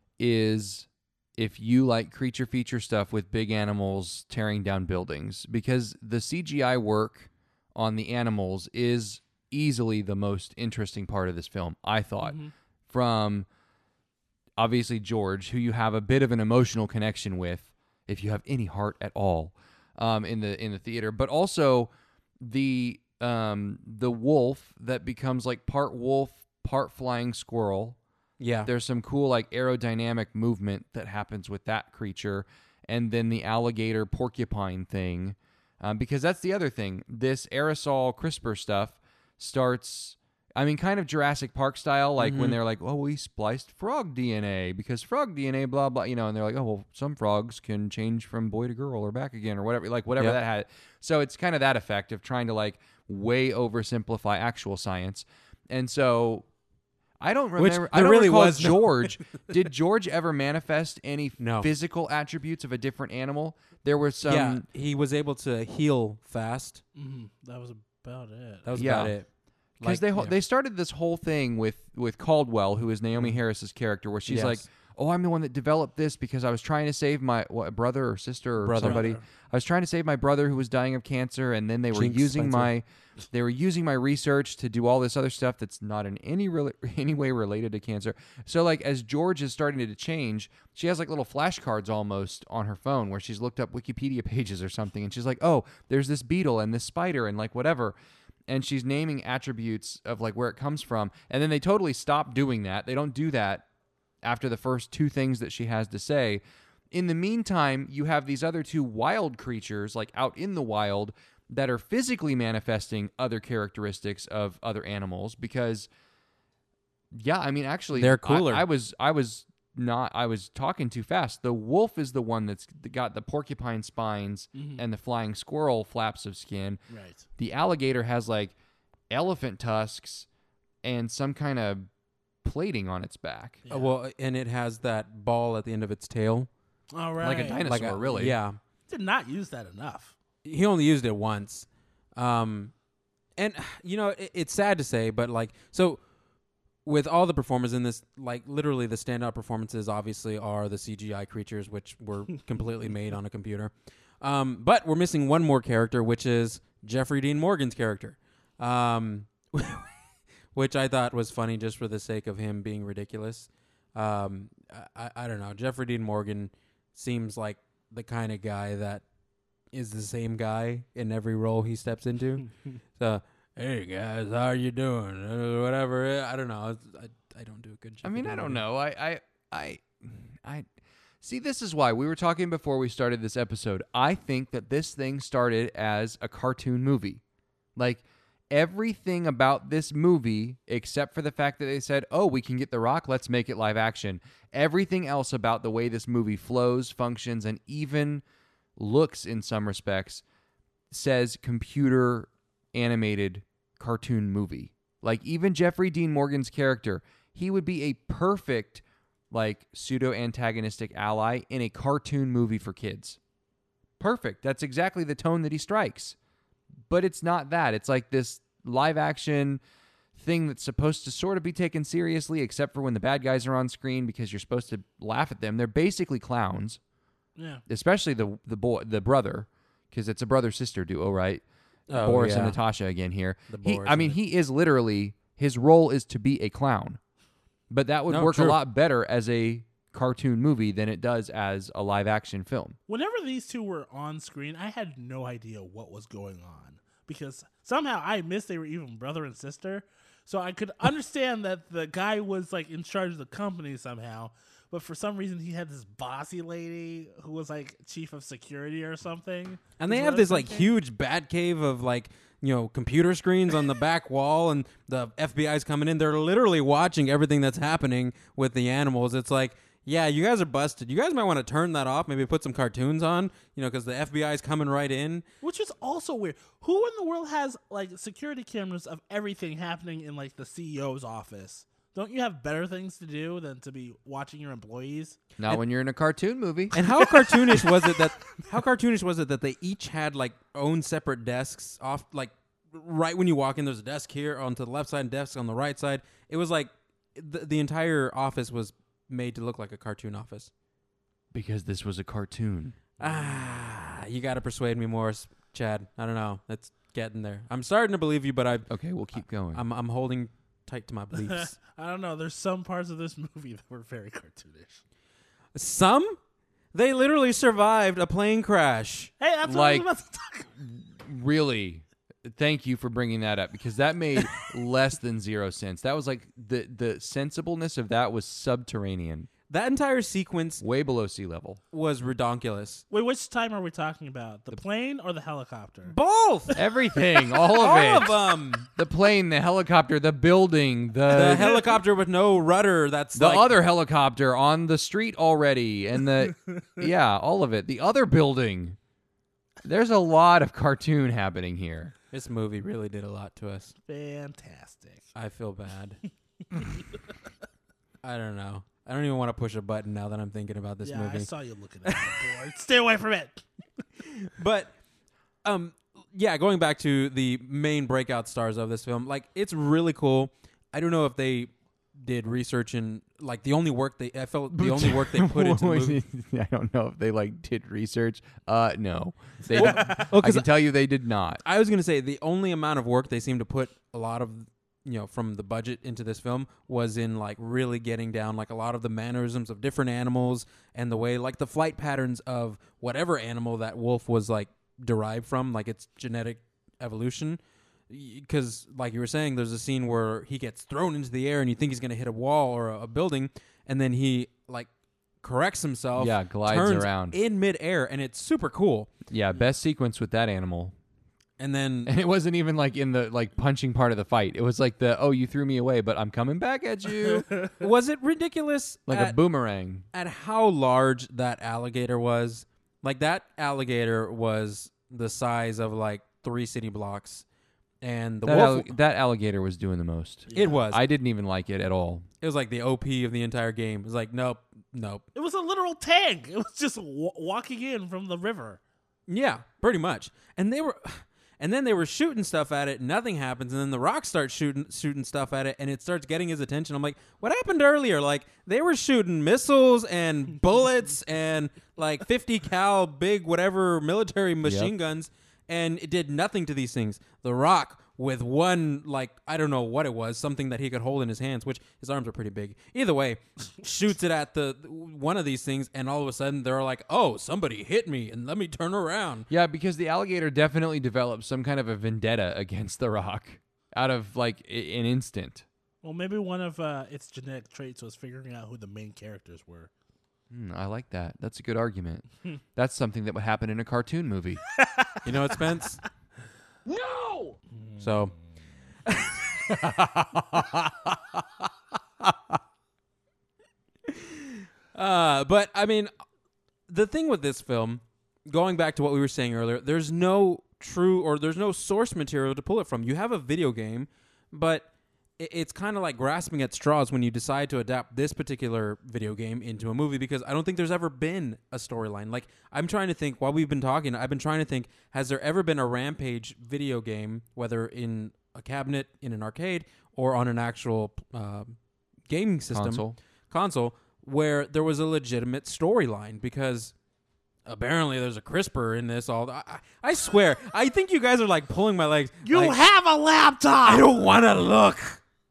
is if you like creature feature stuff with big animals tearing down buildings, because the C G I work on the animals is easily the most interesting part of this film, I thought. From obviously George, who you have a bit of an emotional connection with, if you have any heart at all, um, in the in the theater, but also the um, the wolf that becomes like part wolf, part flying squirrel. yeah, There's some cool like aerodynamic movement that happens with that creature, and then the alligator porcupine thing, um, because that's the other thing. This aerosol CRISPR stuff starts. I mean, kind of Jurassic Park style, like when they're like, "Oh, we spliced frog D N A because frog D N A, blah blah," you know, and they're like, "Oh, well, some frogs can change from boy to girl or back again or whatever," like whatever Yep. that had. So it's kind of that effect of trying to like way oversimplify actual science, and so. I don't Which remember. I there don't really recall was no- George. Did George ever manifest any No. physical attributes of a different animal? There were some. yeah, he was able to heal fast. Mhm. That was about it. That was Yeah. about it. Because Like, they ho- yeah. they started this whole thing with with Caldwell, who is Naomi Harris's character, where she's Yes. like, "Oh, I'm the one that developed this because I was trying to save my what, brother or sister or Brother. somebody. Brother. I was trying to save my brother who was dying of cancer, and then they were Jinx using Spencer. my they were using my research to do all this other stuff that's not in any rela- any way related to cancer. So like as George is starting to change, she has like little flashcards almost on her phone where she's looked up Wikipedia pages or something, and she's like, "Oh, there's this beetle and this spider and like whatever." And she's naming attributes of like where it comes from. And then they totally stop doing that. They don't do that after the first two things that she has to say. In the meantime, you have these other two wild creatures like out in the wild that are physically manifesting other characteristics of other animals because yeah, I mean actually They're I- cooler. I, was I was not I was talking too fast. The wolf is the one that's got the porcupine spines and the flying squirrel flaps of skin. Right. The alligator has like elephant tusks and some kind of plating on its back. Yeah. Uh, well, and it has that ball at the end of its tail. All right. Like a dinosaur, Like a, really. Yeah. Did not use that enough. He only used it once. Um, and, you know, it, it's sad to say, but, like, so with all the performers in this, like, literally the standout performances obviously are the C G I creatures, which were completely made on a computer. Um, but we're missing one more character, which is Jeffrey Dean Morgan's character, um, which I thought was funny just for the sake of him being ridiculous. Um, I, I don't know. Jeffrey Dean Morgan seems like the kind of guy that is the same guy in every role he steps into. So, hey guys, how are you doing? Uh, whatever. I don't know. I, I don't do a good job. I mean, I don't know. I, I, I, I see. This is why we were talking before we started this episode. I think that this thing started as a cartoon movie. Like everything about this movie, except for the fact that they said, oh, we can get The Rock, let's make it live action. Everything else about the way this movie flows, functions, and even looks in some respects says computer animated cartoon movie. Like, even Jeffrey Dean Morgan's character, he would be a perfect, like, pseudo-antagonistic ally in a cartoon movie for kids. Perfect. That's exactly the tone that he strikes. But it's not that. It's like this live-action thing that's supposed to sort of be taken seriously, except for when the bad guys are on screen because you're supposed to laugh at them. They're basically clowns. Yeah. Especially the the boy, the brother, because it's a brother-sister duo, right? Oh, Boris yeah. and Natasha again here. The He, Boris I mean, and the- he is literally, his role is to be a clown. But that would No, work true. a lot better as a cartoon movie than it does as a live-action film. Whenever these two were on screen, I had no idea what was going on because somehow I missed they were even brother and sister. So I could understand that the guy was like in charge of the company somehow, but for some reason he had this bossy lady who was like chief of security or something. And they is have what this I'm like thinking. huge bat cave of like, you know, computer screens on the back wall, and the F B I's coming in. They're literally watching everything that's happening with the animals. It's like, yeah, you guys are busted. You guys might want to turn that off. Maybe put some cartoons on, you know, because the F B I's coming right in. Which is also weird. Who in the world has like security cameras of everything happening in like the C E O's office? Don't you have better things to do than to be watching your employees? Not when you're in a cartoon movie. And how cartoonish was it that how cartoonish was it that they each had like own separate desks off, like right when you walk in, there's a desk here on to the left side and desk on the right side. It was like the, the entire office was made to look like a cartoon office. Because this was a cartoon. Ah, you got to persuade me more, S- Chad. I don't know. It's getting there. I'm starting to believe you, but I Okay, we'll keep going. I'm I'm holding tight to my beliefs. I don't know. There's some parts of this movie that were very cartoonish. Some they literally survived a plane crash. Hey, that's Like- what I was about to talk Really, thank you for bringing that up, because that made less than zero sense. That was like, the, the sensibleness of that was subterranean, That entire sequence way below sea level. was redonkulous. Wait, which time are we talking about? The plane or the helicopter? Both. Everything, all of All it. of them. The plane, the helicopter, the building, the The helicopter with no rudder. That's the like, other helicopter on the street already, and the yeah, all of it. The other building. There's a lot of cartoon happening here. This movie really did a lot to us. Fantastic. I feel bad. I don't know. I don't even want to push a button now that I'm thinking about this yeah, movie. I saw you looking at the board. Stay away from it. But um yeah, going back to the main breakout stars of this film, like, it's really cool. I don't know if they did research in, like, the only work they I felt the only work they put into the movie. I don't know if they like did research. Uh, no, they. Well, I 'cause can tell you they did not. I was going to say the only amount of work they seem to put a lot of, you know, from the budget into this film was in, like, really getting down, like, a lot of the mannerisms of different animals and the way, like, the flight patterns of whatever animal that wolf was, like, derived from, like, its genetic evolution. Because, like you were saying, there's a scene where he gets thrown into the air and you think he's going to hit a wall or a, a building, and then he, like, corrects himself. Yeah, glides turns around. in midair, and it's super cool. Yeah, best sequence with that animal. And then And it wasn't even like in the like punching part of the fight. It was like the, oh, you threw me away, but I'm coming back at you. was it ridiculous Like at, a boomerang. at how large that alligator was? Like, that alligator was the size of like three city blocks, and the That, wolf. alli- that alligator was doing the most. it was. I didn't even like it at all. it was like the O P of the entire game. It was like, nope, nope. It was a literal tank. It was just w- walking in from the river. Yeah, pretty much. And they were, and then they were shooting stuff at it. And nothing happens, and then the Rock starts shooting shooting stuff at it, and it starts getting his attention. I'm like, what happened earlier? Like, they were shooting missiles and bullets and like fifty cal big whatever military machine Yep. guns, and it did nothing to these things. The Rock, with one, like, I don't know what it was, something that he could hold in his hands, which his arms are pretty big. Either way, shoots it at the one of these things, and all of a sudden they're like, oh, somebody hit me, and let me turn around. Yeah, because the alligator definitely developed some kind of a vendetta against the Rock out of like I- an instant. Well, maybe one of uh, its genetic traits was figuring out who the main characters were. Hmm, I like that. That's a good argument. That's something that would happen in a cartoon movie. You know what, Spence? No! So, uh, but I mean, the thing with this film, going back to what we were saying earlier, there's no true or there's no source material to pull it from. You have a video game, but it, it's kind of like grasping at straws when you decide to adapt this particular video game into a movie, because I don't think there's ever been a storyline. Like, I'm trying to think, while we've been talking, I've been trying to think, has there ever been a Rampage video game, whether in a cabinet, in an arcade, or on an actual uh, gaming system, Console. console, where there was a legitimate storyline? Because apparently there's a CRISPR in this. All I, I swear, I think you guys are like pulling my legs. You like, have a laptop. I don't want to look.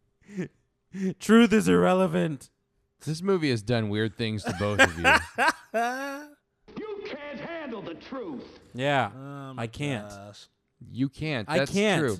Truth is irrelevant. This movie has done weird things to both of you. You can't handle the truth. Yeah, Oh my I can't. gosh. You can't. I That's can't. true.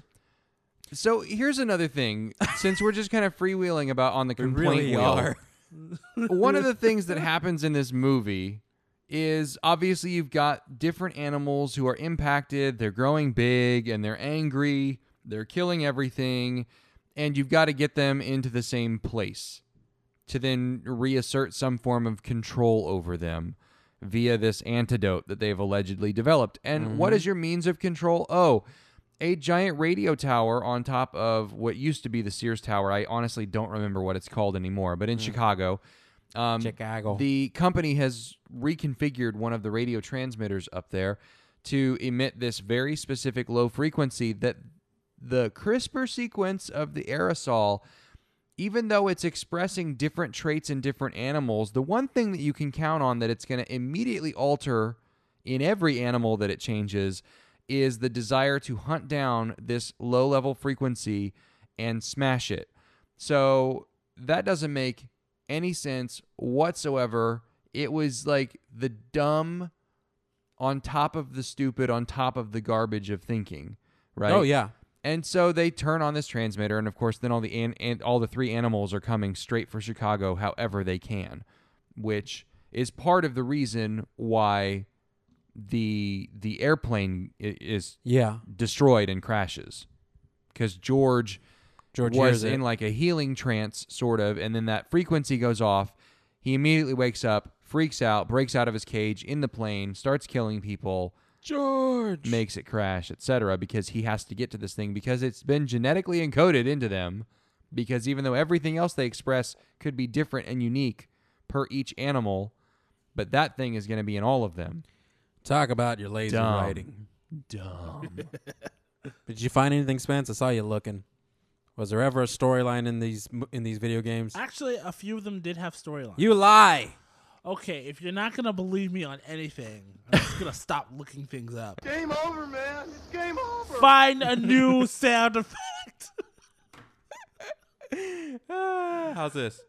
So here's another thing. Since we're just kind of freewheeling about on the We complaint really wheel, are. one of the things that happens in this movie is obviously you've got different animals who are impacted. They're growing big and they're angry. They're killing everything. And you've got to get them into the same place to then reassert some form of control over them via this antidote that they've allegedly developed. And what is your means of control? Oh, a giant radio tower on top of what used to be the Sears Tower. I honestly don't remember what it's called anymore, but in Chicago, um, Chicago. the company has reconfigured one of the radio transmitters up there to emit this very specific low frequency that the CRISPR sequence of the aerosol, even though it's expressing different traits in different animals, the one thing that you can count on that it's going to immediately alter in every animal that it changes is the desire to hunt down this low-level frequency and smash it. So that doesn't make any sense whatsoever. It was like the dumb on top of the stupid on top of the garbage of thinking, right? Oh yeah. And so they turn on this transmitter, and of course, then all the an- and all the three animals are coming straight for Chicago, however they can, which is part of the reason why the the airplane i- is Yeah. destroyed and crashes, because George, George was hears it. in like a healing trance, sort of, and then that frequency goes off. He immediately wakes up, freaks out, breaks out of his cage in the plane, starts killing people. George. Makes it crash, et cetera, because he has to get to this thing because it's been genetically encoded into them. Because even though everything else they express could be different and unique per each animal, but that thing is going to be in all of them. Talk about your lazy Dumb. writing. Dumb. Did you find anything, Spence? I saw you looking. Was there ever a storyline in these in these video games? Actually, a few of them did have storylines. You lie. Okay, if you're not gonna believe me on anything, I'm just gonna stop looking things up. Game over, man. It's game over. Find a new sound effect. Ah, how's this?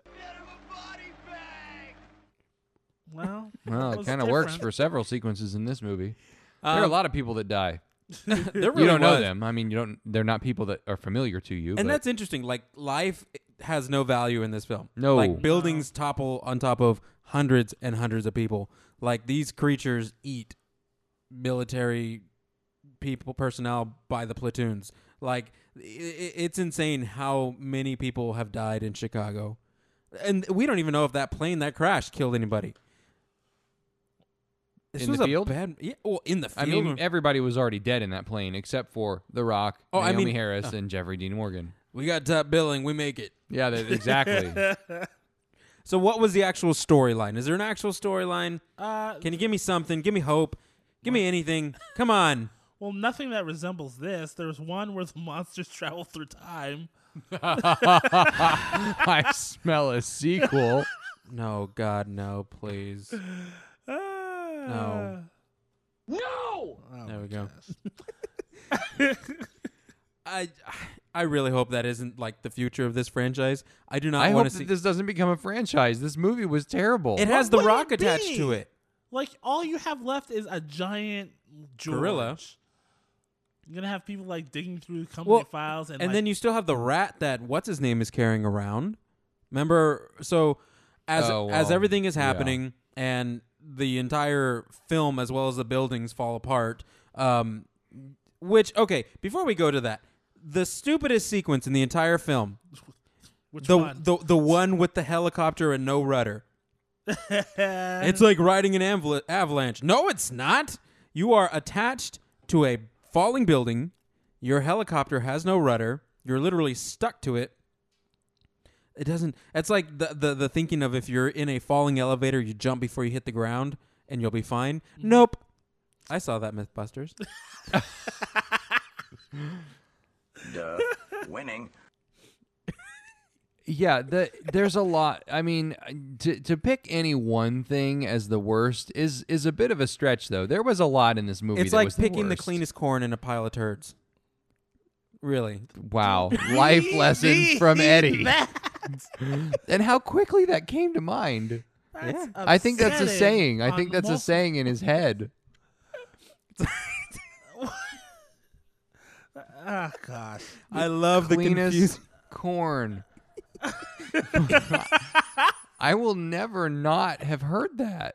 Well, Well, that it was kind of works different. for several sequences in this movie. there are a Um, lot of people that die. There really You don't know was. them. I mean, you don't. They're not people that are familiar to you. And but that's interesting. Like, life has no value in this film. No. Like, buildings topple on top of hundreds and hundreds of people. Like, these creatures eat military people, personnel by the platoons. Like, i- i- it's insane how many people have died in Chicago. And we don't even know if that plane that crashed killed anybody. This In was the a field? bad, yeah, well, in the I field. mean, everybody was already dead in that plane except for The Rock, Oh, I Naomi mean- Harris, and Jeffrey Dean Morgan. we got top billing. We make it. Yeah, that, exactly. So what was the actual storyline? Is there an actual storyline? Uh, Can you give me something? Give me hope. Give me anything. Come on. well, nothing that resembles this. There's one where the monsters travel through time. I smell a sequel. No, God, no, please. No. No! Oh, There we go. gosh. I I really hope that isn't like the future of this franchise. I do not I want hope to see. that this doesn't become a franchise. This movie was terrible. It has What The would Rock it attached be? to it. Like, all you have left is a giant George. Gorilla. You're gonna have people like digging through company Well, files and, And like, then you still have the rat that what's his name is carrying around. Remember, so as Oh, as well, everything is yeah. happening and the entire film as well as the buildings fall apart. Um, which okay, before we go to that, the stupidest sequence in the entire film. Which the, one? the the one with the helicopter and no rudder. It's like riding an aval- avalanche. No, it's not. You are attached to a falling building. Your helicopter has no rudder. You're literally stuck to it. It doesn't. It's like the, the the thinking of if you're in a falling elevator, you jump before you hit the ground and you'll be fine. Nope. I saw that MythBusters. Duh. Winning. Yeah, the, there's a lot. I mean, to to pick any one thing as the worst is is a bit of a stretch, though. There was a lot in this movie. It's that like was picking the, the worst. cleanest corn in a pile of turds. Really. Wow, life lesson Me, from me, Eddie, that- and how quickly that came to mind. That's I think that's a upsetting saying. I on think that's a multiple- saying in his head. Oh gosh. I love the Cleanest confusion. corn. I will never not have heard that.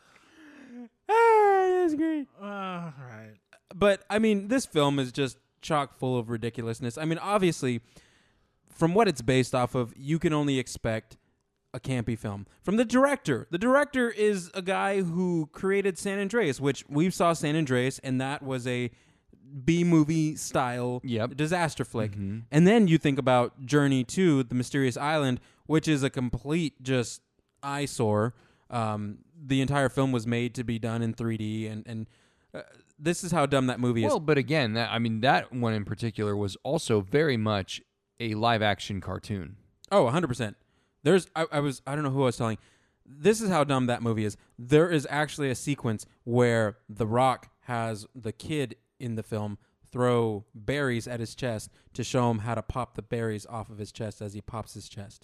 Ah, that's great. All right. But I mean, this film is just chock full of ridiculousness. I mean, obviously, from what it's based off of, you can only expect a campy film. From the director, the director is a guy who created San Andreas, which we saw San Andreas, and that was a B-movie style Yep. disaster flick. Mhm. And then you think about Journey to the Mysterious Island, which is a complete just eyesore. Um, the entire film was made to be done in three D, and and uh, this is how dumb that movie is. Well, but again, that I mean, that one in particular was also very much a live-action cartoon. Oh, one hundred percent. There's, I, I was, I don't know who I was telling. This is how dumb that movie is. There is actually a sequence where The Rock has the kid in the film throw berries at his chest to show him how to pop the berries off of his chest as he pops his chest.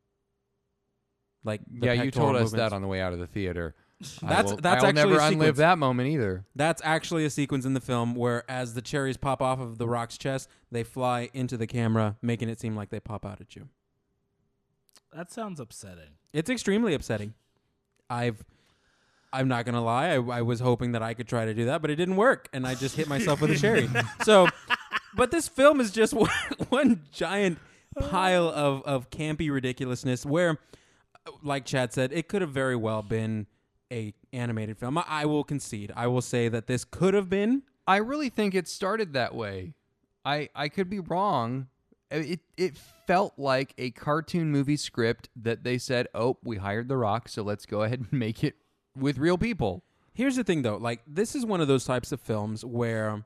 Like, the Yeah, you pectoral told us movements. that on the way out of the theater. I That's- will, that's I'll actually never a unlive sequence. that moment either. That's actually a sequence in the film where, as the cherries pop off of The Rock's chest, they fly into the camera, making it seem like they pop out at you. That sounds upsetting. It's extremely upsetting. I've, I'm not gonna lie. I, I was hoping that I could try to do that, but it didn't work, and I just hit myself with a cherry. So, but this film is just one, one giant pile of of campy ridiculousness. Where, like Chad said, it could have very well been a animated film. I, I will concede. I will say that this could have been. I really think it started that way. I I could be wrong. It it felt like a cartoon movie script that they said, "Oh, we hired The Rock, so let's go ahead and make it with real people." Here's the thing, though. Like, this is one of those types of films where.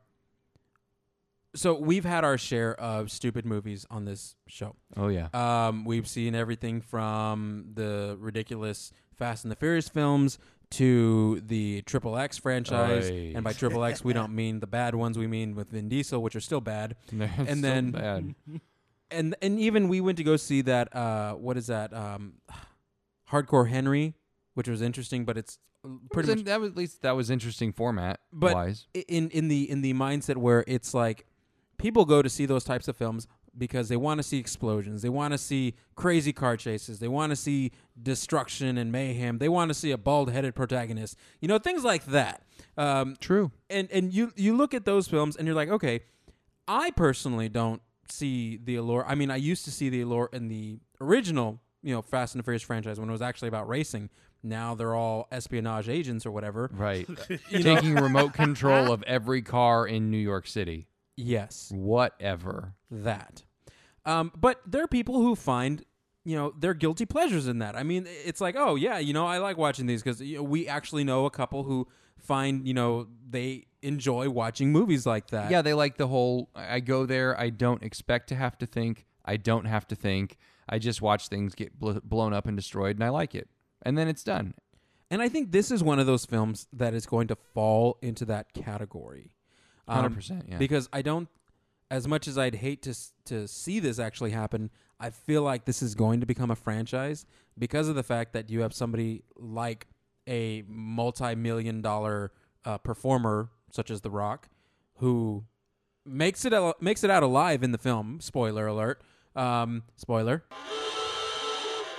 So we've had our share of stupid movies on this show. Oh yeah. Um, we've seen everything from the ridiculous Fast and the Furious films to the Triple X franchise. Oy. And by Triple X, we don't mean the bad ones. We mean with Vin Diesel, which are still bad. That's and so then- bad. And and even we went to go see that. Uh, what is that? Um, Hardcore Henry, which was interesting, but it's pretty Was much in- that was at least that was interesting format But wise. i- in in the in the mindset where it's like people go to see those types of films because they want to see explosions, they want to see crazy car chases, they want to see destruction and mayhem, they want to see a bald-headed protagonist, you know, things like that. Um, True. and and you you look at those films and you're like, okay, I personally don't see the allure. I mean, I used to see the allure in the original, you know, Fast and the Furious franchise when it was actually about racing. Now they're all espionage agents or whatever. Right. Taking remote control of every car in New York City. Yes. Whatever. that. Um, but there are people who find, you know, their guilty pleasures in that. I mean, it's like, oh, yeah, you know, I like watching these because you know, we actually know a couple who find, you know, they enjoy watching movies like that. Yeah, they like the whole I go there, I don't expect to have to think, I don't have to think. I just watch things get bl- blown up and destroyed and I like it. And then it's done. And I think this is one of those films that is going to fall into that category. Um, one hundred percent, yeah. Because I don't, as much as I'd hate to s- to see this actually happen, I feel like this is going to become a franchise because of the fact that you have somebody like a multi-million dollar uh, performer such as The Rock, who makes it al- makes it out alive in the film. Spoiler alert. Um, spoiler.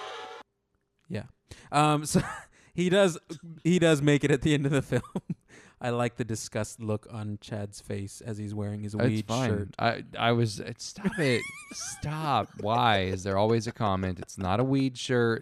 Yeah. Um, so he does he does make it at the end of the film. I like the disgust look on Chad's face as he's wearing his It's weed fine. shirt. I I was it- stop it. Stop. Why is there always a comment? It's not a weed shirt.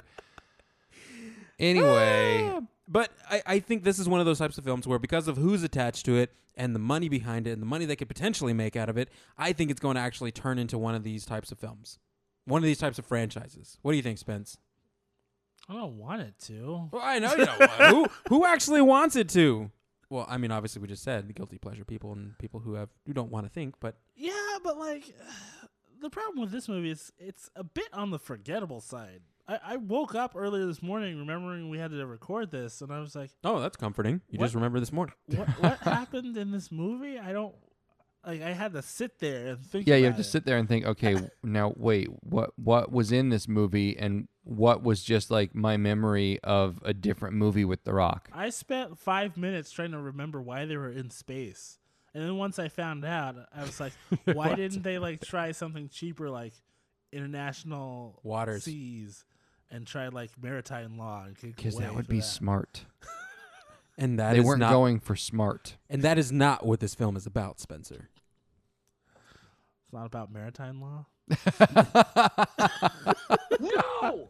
Anyway, Ah, but I, I think this is one of those types of films where because of who's attached to it and the money behind it and the money they could potentially make out of it, I think it's going to actually turn into one of these types of films. One of these types of franchises. What do you think, Spence? I don't want it to. Well, I know you don't want who who actually wants it to? Well, I mean, obviously we just said the guilty pleasure people and people who have who don't want to think, but Yeah, but like the problem with this movie is it's a bit on the forgettable side. I, I woke up earlier this morning remembering we had to record this, and I was like, oh, that's comforting. You What? just remember this morning. "What what happened in this movie?" I don't like. I had to sit there and think. yeah, you about have to it. sit there and think, okay, now wait, what what was in this movie and what was just like my memory of a different movie with The Rock? I spent five minutes trying to remember why they were in space, and then once I found out, I was like, "Why What? didn't they like try something cheaper, like international Waters. seas, and try like maritime law?" Because that would be smart. And that They is weren't not, going for smart. and that is not what this film is about, Spencer. It's not about maritime law. No!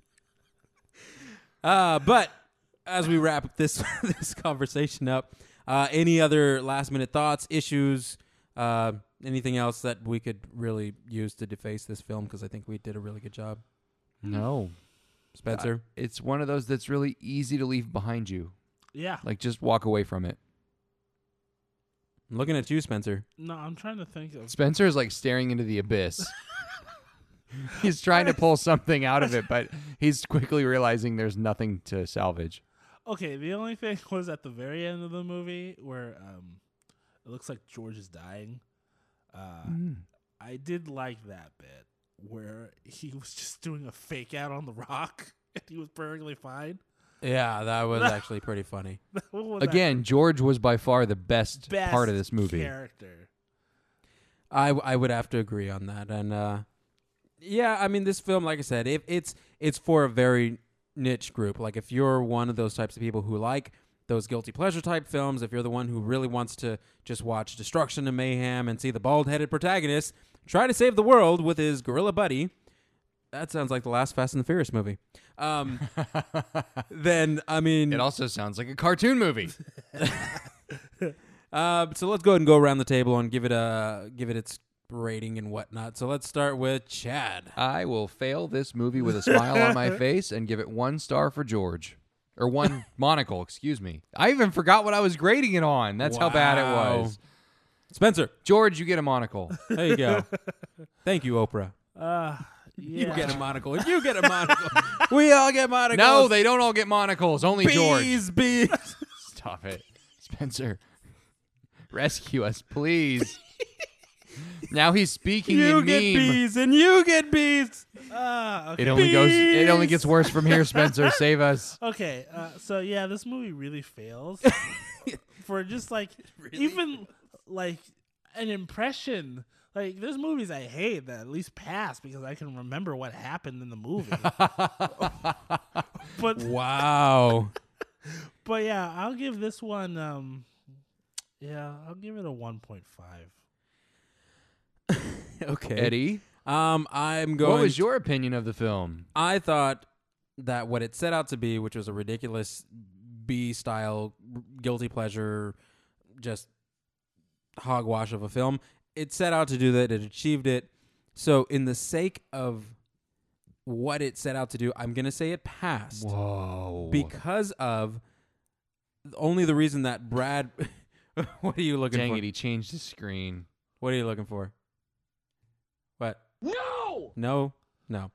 Uh, but as we wrap this this conversation up, uh, any other last minute thoughts, issues, uh, anything else that we could really use to deface this film? Because I think we did a really good job. No. Spencer? It's one of those that's really easy to leave behind you. Yeah. Like, just walk away from it. I'm looking at you, Spencer. No, I'm trying to think of. Spencer is like staring into the abyss. He's trying to pull something out of it, but he's quickly realizing there's nothing to salvage. Okay, the only thing was at the very end of the movie where um, it looks like George is dying. Uh, Mm. I did like that bit where he was just doing a fake out on the rock and he was perfectly fine. Yeah, that was actually pretty funny. What was Again, George was by far the best, that best part of this movie. character? I, I would have to agree on that. And uh, yeah, I mean, this film, like I said, if it's it's for a very niche group. Like if you're one of those types of people who like those guilty pleasure type films, if you're the one who really wants to just watch destruction and mayhem and see the bald-headed protagonist try to save the world with his gorilla buddy, that sounds like the last Fast and the Furious movie. Um, then, I mean... It also sounds like a cartoon movie. Uh, so let's go ahead and go around the table and give it a give it its rating and whatnot. So let's start with Chad. I will fail this movie with a smile on my face and give it one star for George. Or one monocle, excuse me. I even forgot what I was grading it on. That's how bad it Wow. was. Spencer, George, you get a monocle. there you go. Thank you, Oprah. Uh, You yeah. get a monocle. And you get a monocle. We all get monocles. No, they don't all get monocles. Only George. bees, bees. Stop it. Spencer, rescue us, please. Now he's speaking You in get meme. bees, and you get bees. Ah, okay. It only goes. It only Bees. gets worse from here. Spencer, save us. Okay, uh, so yeah, this movie really fails for just like even like an impression. Like there's movies I hate that at least pass because I can remember what happened in the movie. but Wow. but yeah, I'll give this one. Um, yeah, I'll give it a one point five. Okay. Eddie, Um, I'm going. what was your opinion of the film? I thought that what it set out to be, which was a ridiculous B-style guilty pleasure, just hogwash of a film, it set out to do that. It achieved it. So, in the sake of what it set out to do, I'm going to say it passed Whoa. because of only the reason that Brad. What are you looking Dang for? it, he changed his screen. What are you looking for? What? No! No, no.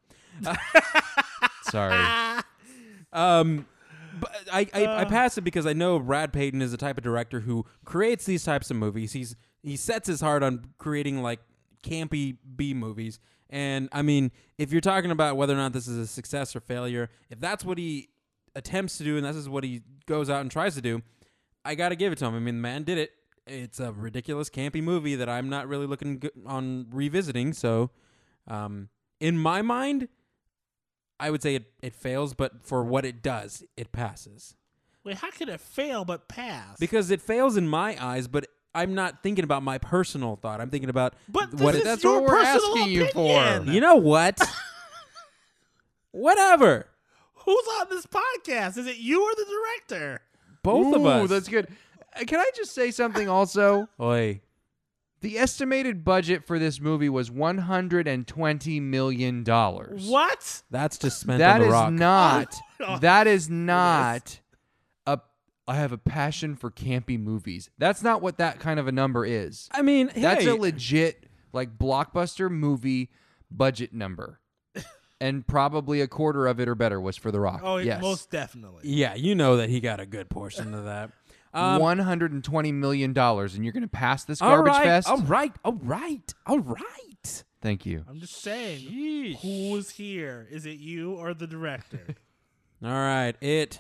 Sorry. Um, but I, I, I Uh. pass it because I know Brad Payton is the type of director who creates these types of movies. He's he sets his heart on creating like campy B movies. And I mean, if you're talking about whether or not this is a success or failure, if that's what he attempts to do and this is what he goes out and tries to do, I got to give it to him. I mean, the man did it. It's a ridiculous campy movie that I'm not really looking go- on revisiting. So, um, in my mind, I would say it, it fails, but for what it does, it passes. Wait, how could it fail but pass? Because it fails in my eyes, but I'm not thinking about my personal thought. I'm thinking about but this what is it, that's your what we're personal asking you opinion. for. you know what? Whatever. Who's on this podcast? Is it you or the director? Both of Ooh, us. that's good. Uh, Can I just say something also? Oi. The estimated budget for this movie was one hundred twenty million dollars. What? That's just spent That on the is rock. not. Oh, that is not a. I have a passion for campy movies. That's not what that kind of a number is. I mean, That's hey, a legit like blockbuster movie budget number, and probably a quarter of it or better was for The Rock. Oh, yes, most definitely. yeah, you know that he got a good portion of that. Um, one hundred and twenty million dollars, and you're going to pass this all garbage right, fest. all right, all right, all right. Thank you. I'm just saying. Sheesh. Who's here? Is it you or the director? All right, it.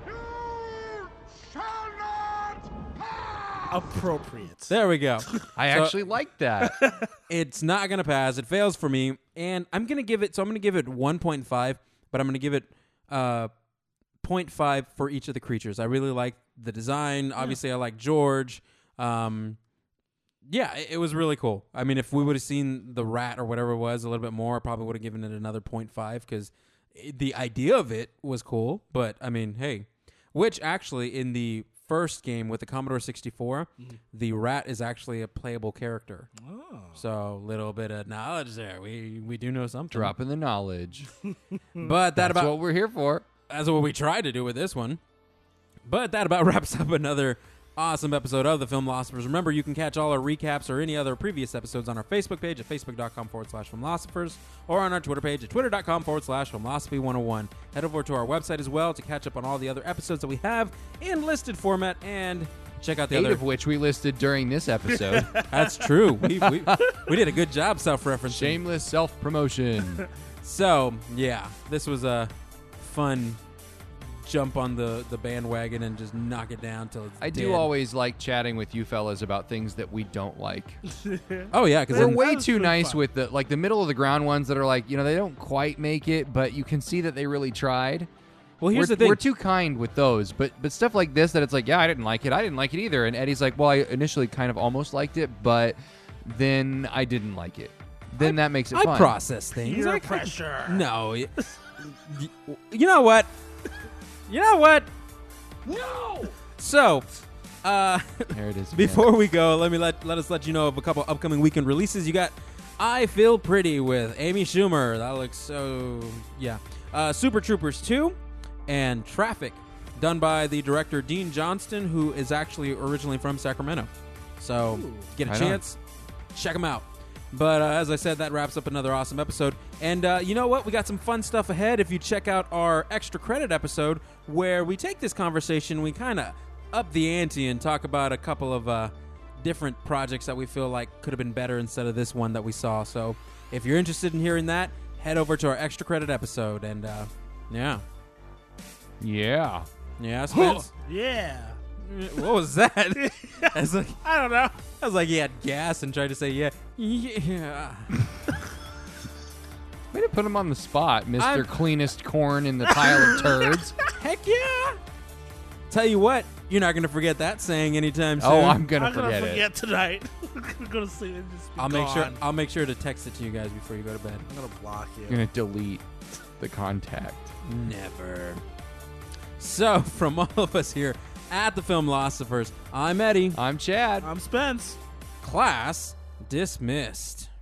Appropriate. There we go. I So- actually like that. It's not going to pass. It fails for me. And I'm going to give it, so I'm going to give it one point five, but I'm going to give it uh, zero point five for each of the creatures. I really like the design. Obviously, I like George. Um, yeah, it, it was really cool. I mean, if we would have seen the rat or whatever it was a little bit more, I probably would have given it another zero point five because the idea of it was cool. But, I mean, hey, which actually in the first game with the Commodore sixty-four, the rat is actually a playable character. Oh. So little bit of knowledge there. We we do know something. Dropping the knowledge. But that That's about what we're here for. that's what we tried to do with this one. But that about wraps up another awesome episode of the Film Philosophers. Remember, you can catch all our recaps or any other previous episodes on our Facebook page at facebook.com forward slash Filmlosophers or on our Twitter page at twitter.com forward slash Filmlosophy 101. Head over to our website as well to catch up on all the other episodes that we have in listed format and check out the Eight other. of which we listed during this episode. That's true. We, we, we did a good job self-referencing. Shameless self-promotion. So, yeah, this was a fun jump on the, the bandwagon and just knock it down till it's I do dead. always like chatting with you fellas about things that we don't like. Oh, yeah, because We're That way was too pretty nice fun. with the like the middle of the ground ones that are like, you know, they don't quite make it, but you can see that they really tried. well, here's we're, the thing. we're too kind with those, but but stuff like this that it's like, yeah, I didn't like it, I didn't like it either, and Eddie's like, well, I initially kind of almost liked it, but then I didn't like it. Then that makes it I fun. process things. Peer I- pressure. No. y- y- You know what? You know what? No! So, uh, There it is. again. before we go, let me let let us let you know of a couple upcoming weekend releases. You got I Feel Pretty with Amy Schumer. That looks so yeah. Uh, Super Troopers two and Traffic, done by the director Dean Johnston, who is actually originally from Sacramento. So get a Right on. chance, check them out. But uh, as I said, that wraps up another awesome episode. And uh, you know what? We got some fun stuff ahead. If you check out our extra credit episode, where we take this conversation, we kind of up the ante and talk about a couple of uh, different projects that we feel like could have been better instead of this one that we saw. So if you're interested in hearing that, head over to our extra credit episode. And uh, yeah, Yeah. yeah, Spence. Yeah. What was that? I was like, I don't know. I was like, he had gas and tried to say yeah, yeah. Way to put him on the spot, Mister I'm- Cleanest corn in the pile of turds. Heck yeah! Tell you what, you're not gonna forget that saying anytime soon. Oh, I'm gonna I'm forget, gonna forget it. tonight. I'm gonna go to sleep and just be I'll make sure. gone. I'll make sure to text it to you guys before you go to bed. I'm gonna block you. I'm gonna delete the contact. Never. So, from all of us here at the Film Philosophers, I'm Eddie. I'm Chad. I'm Spence. Class dismissed.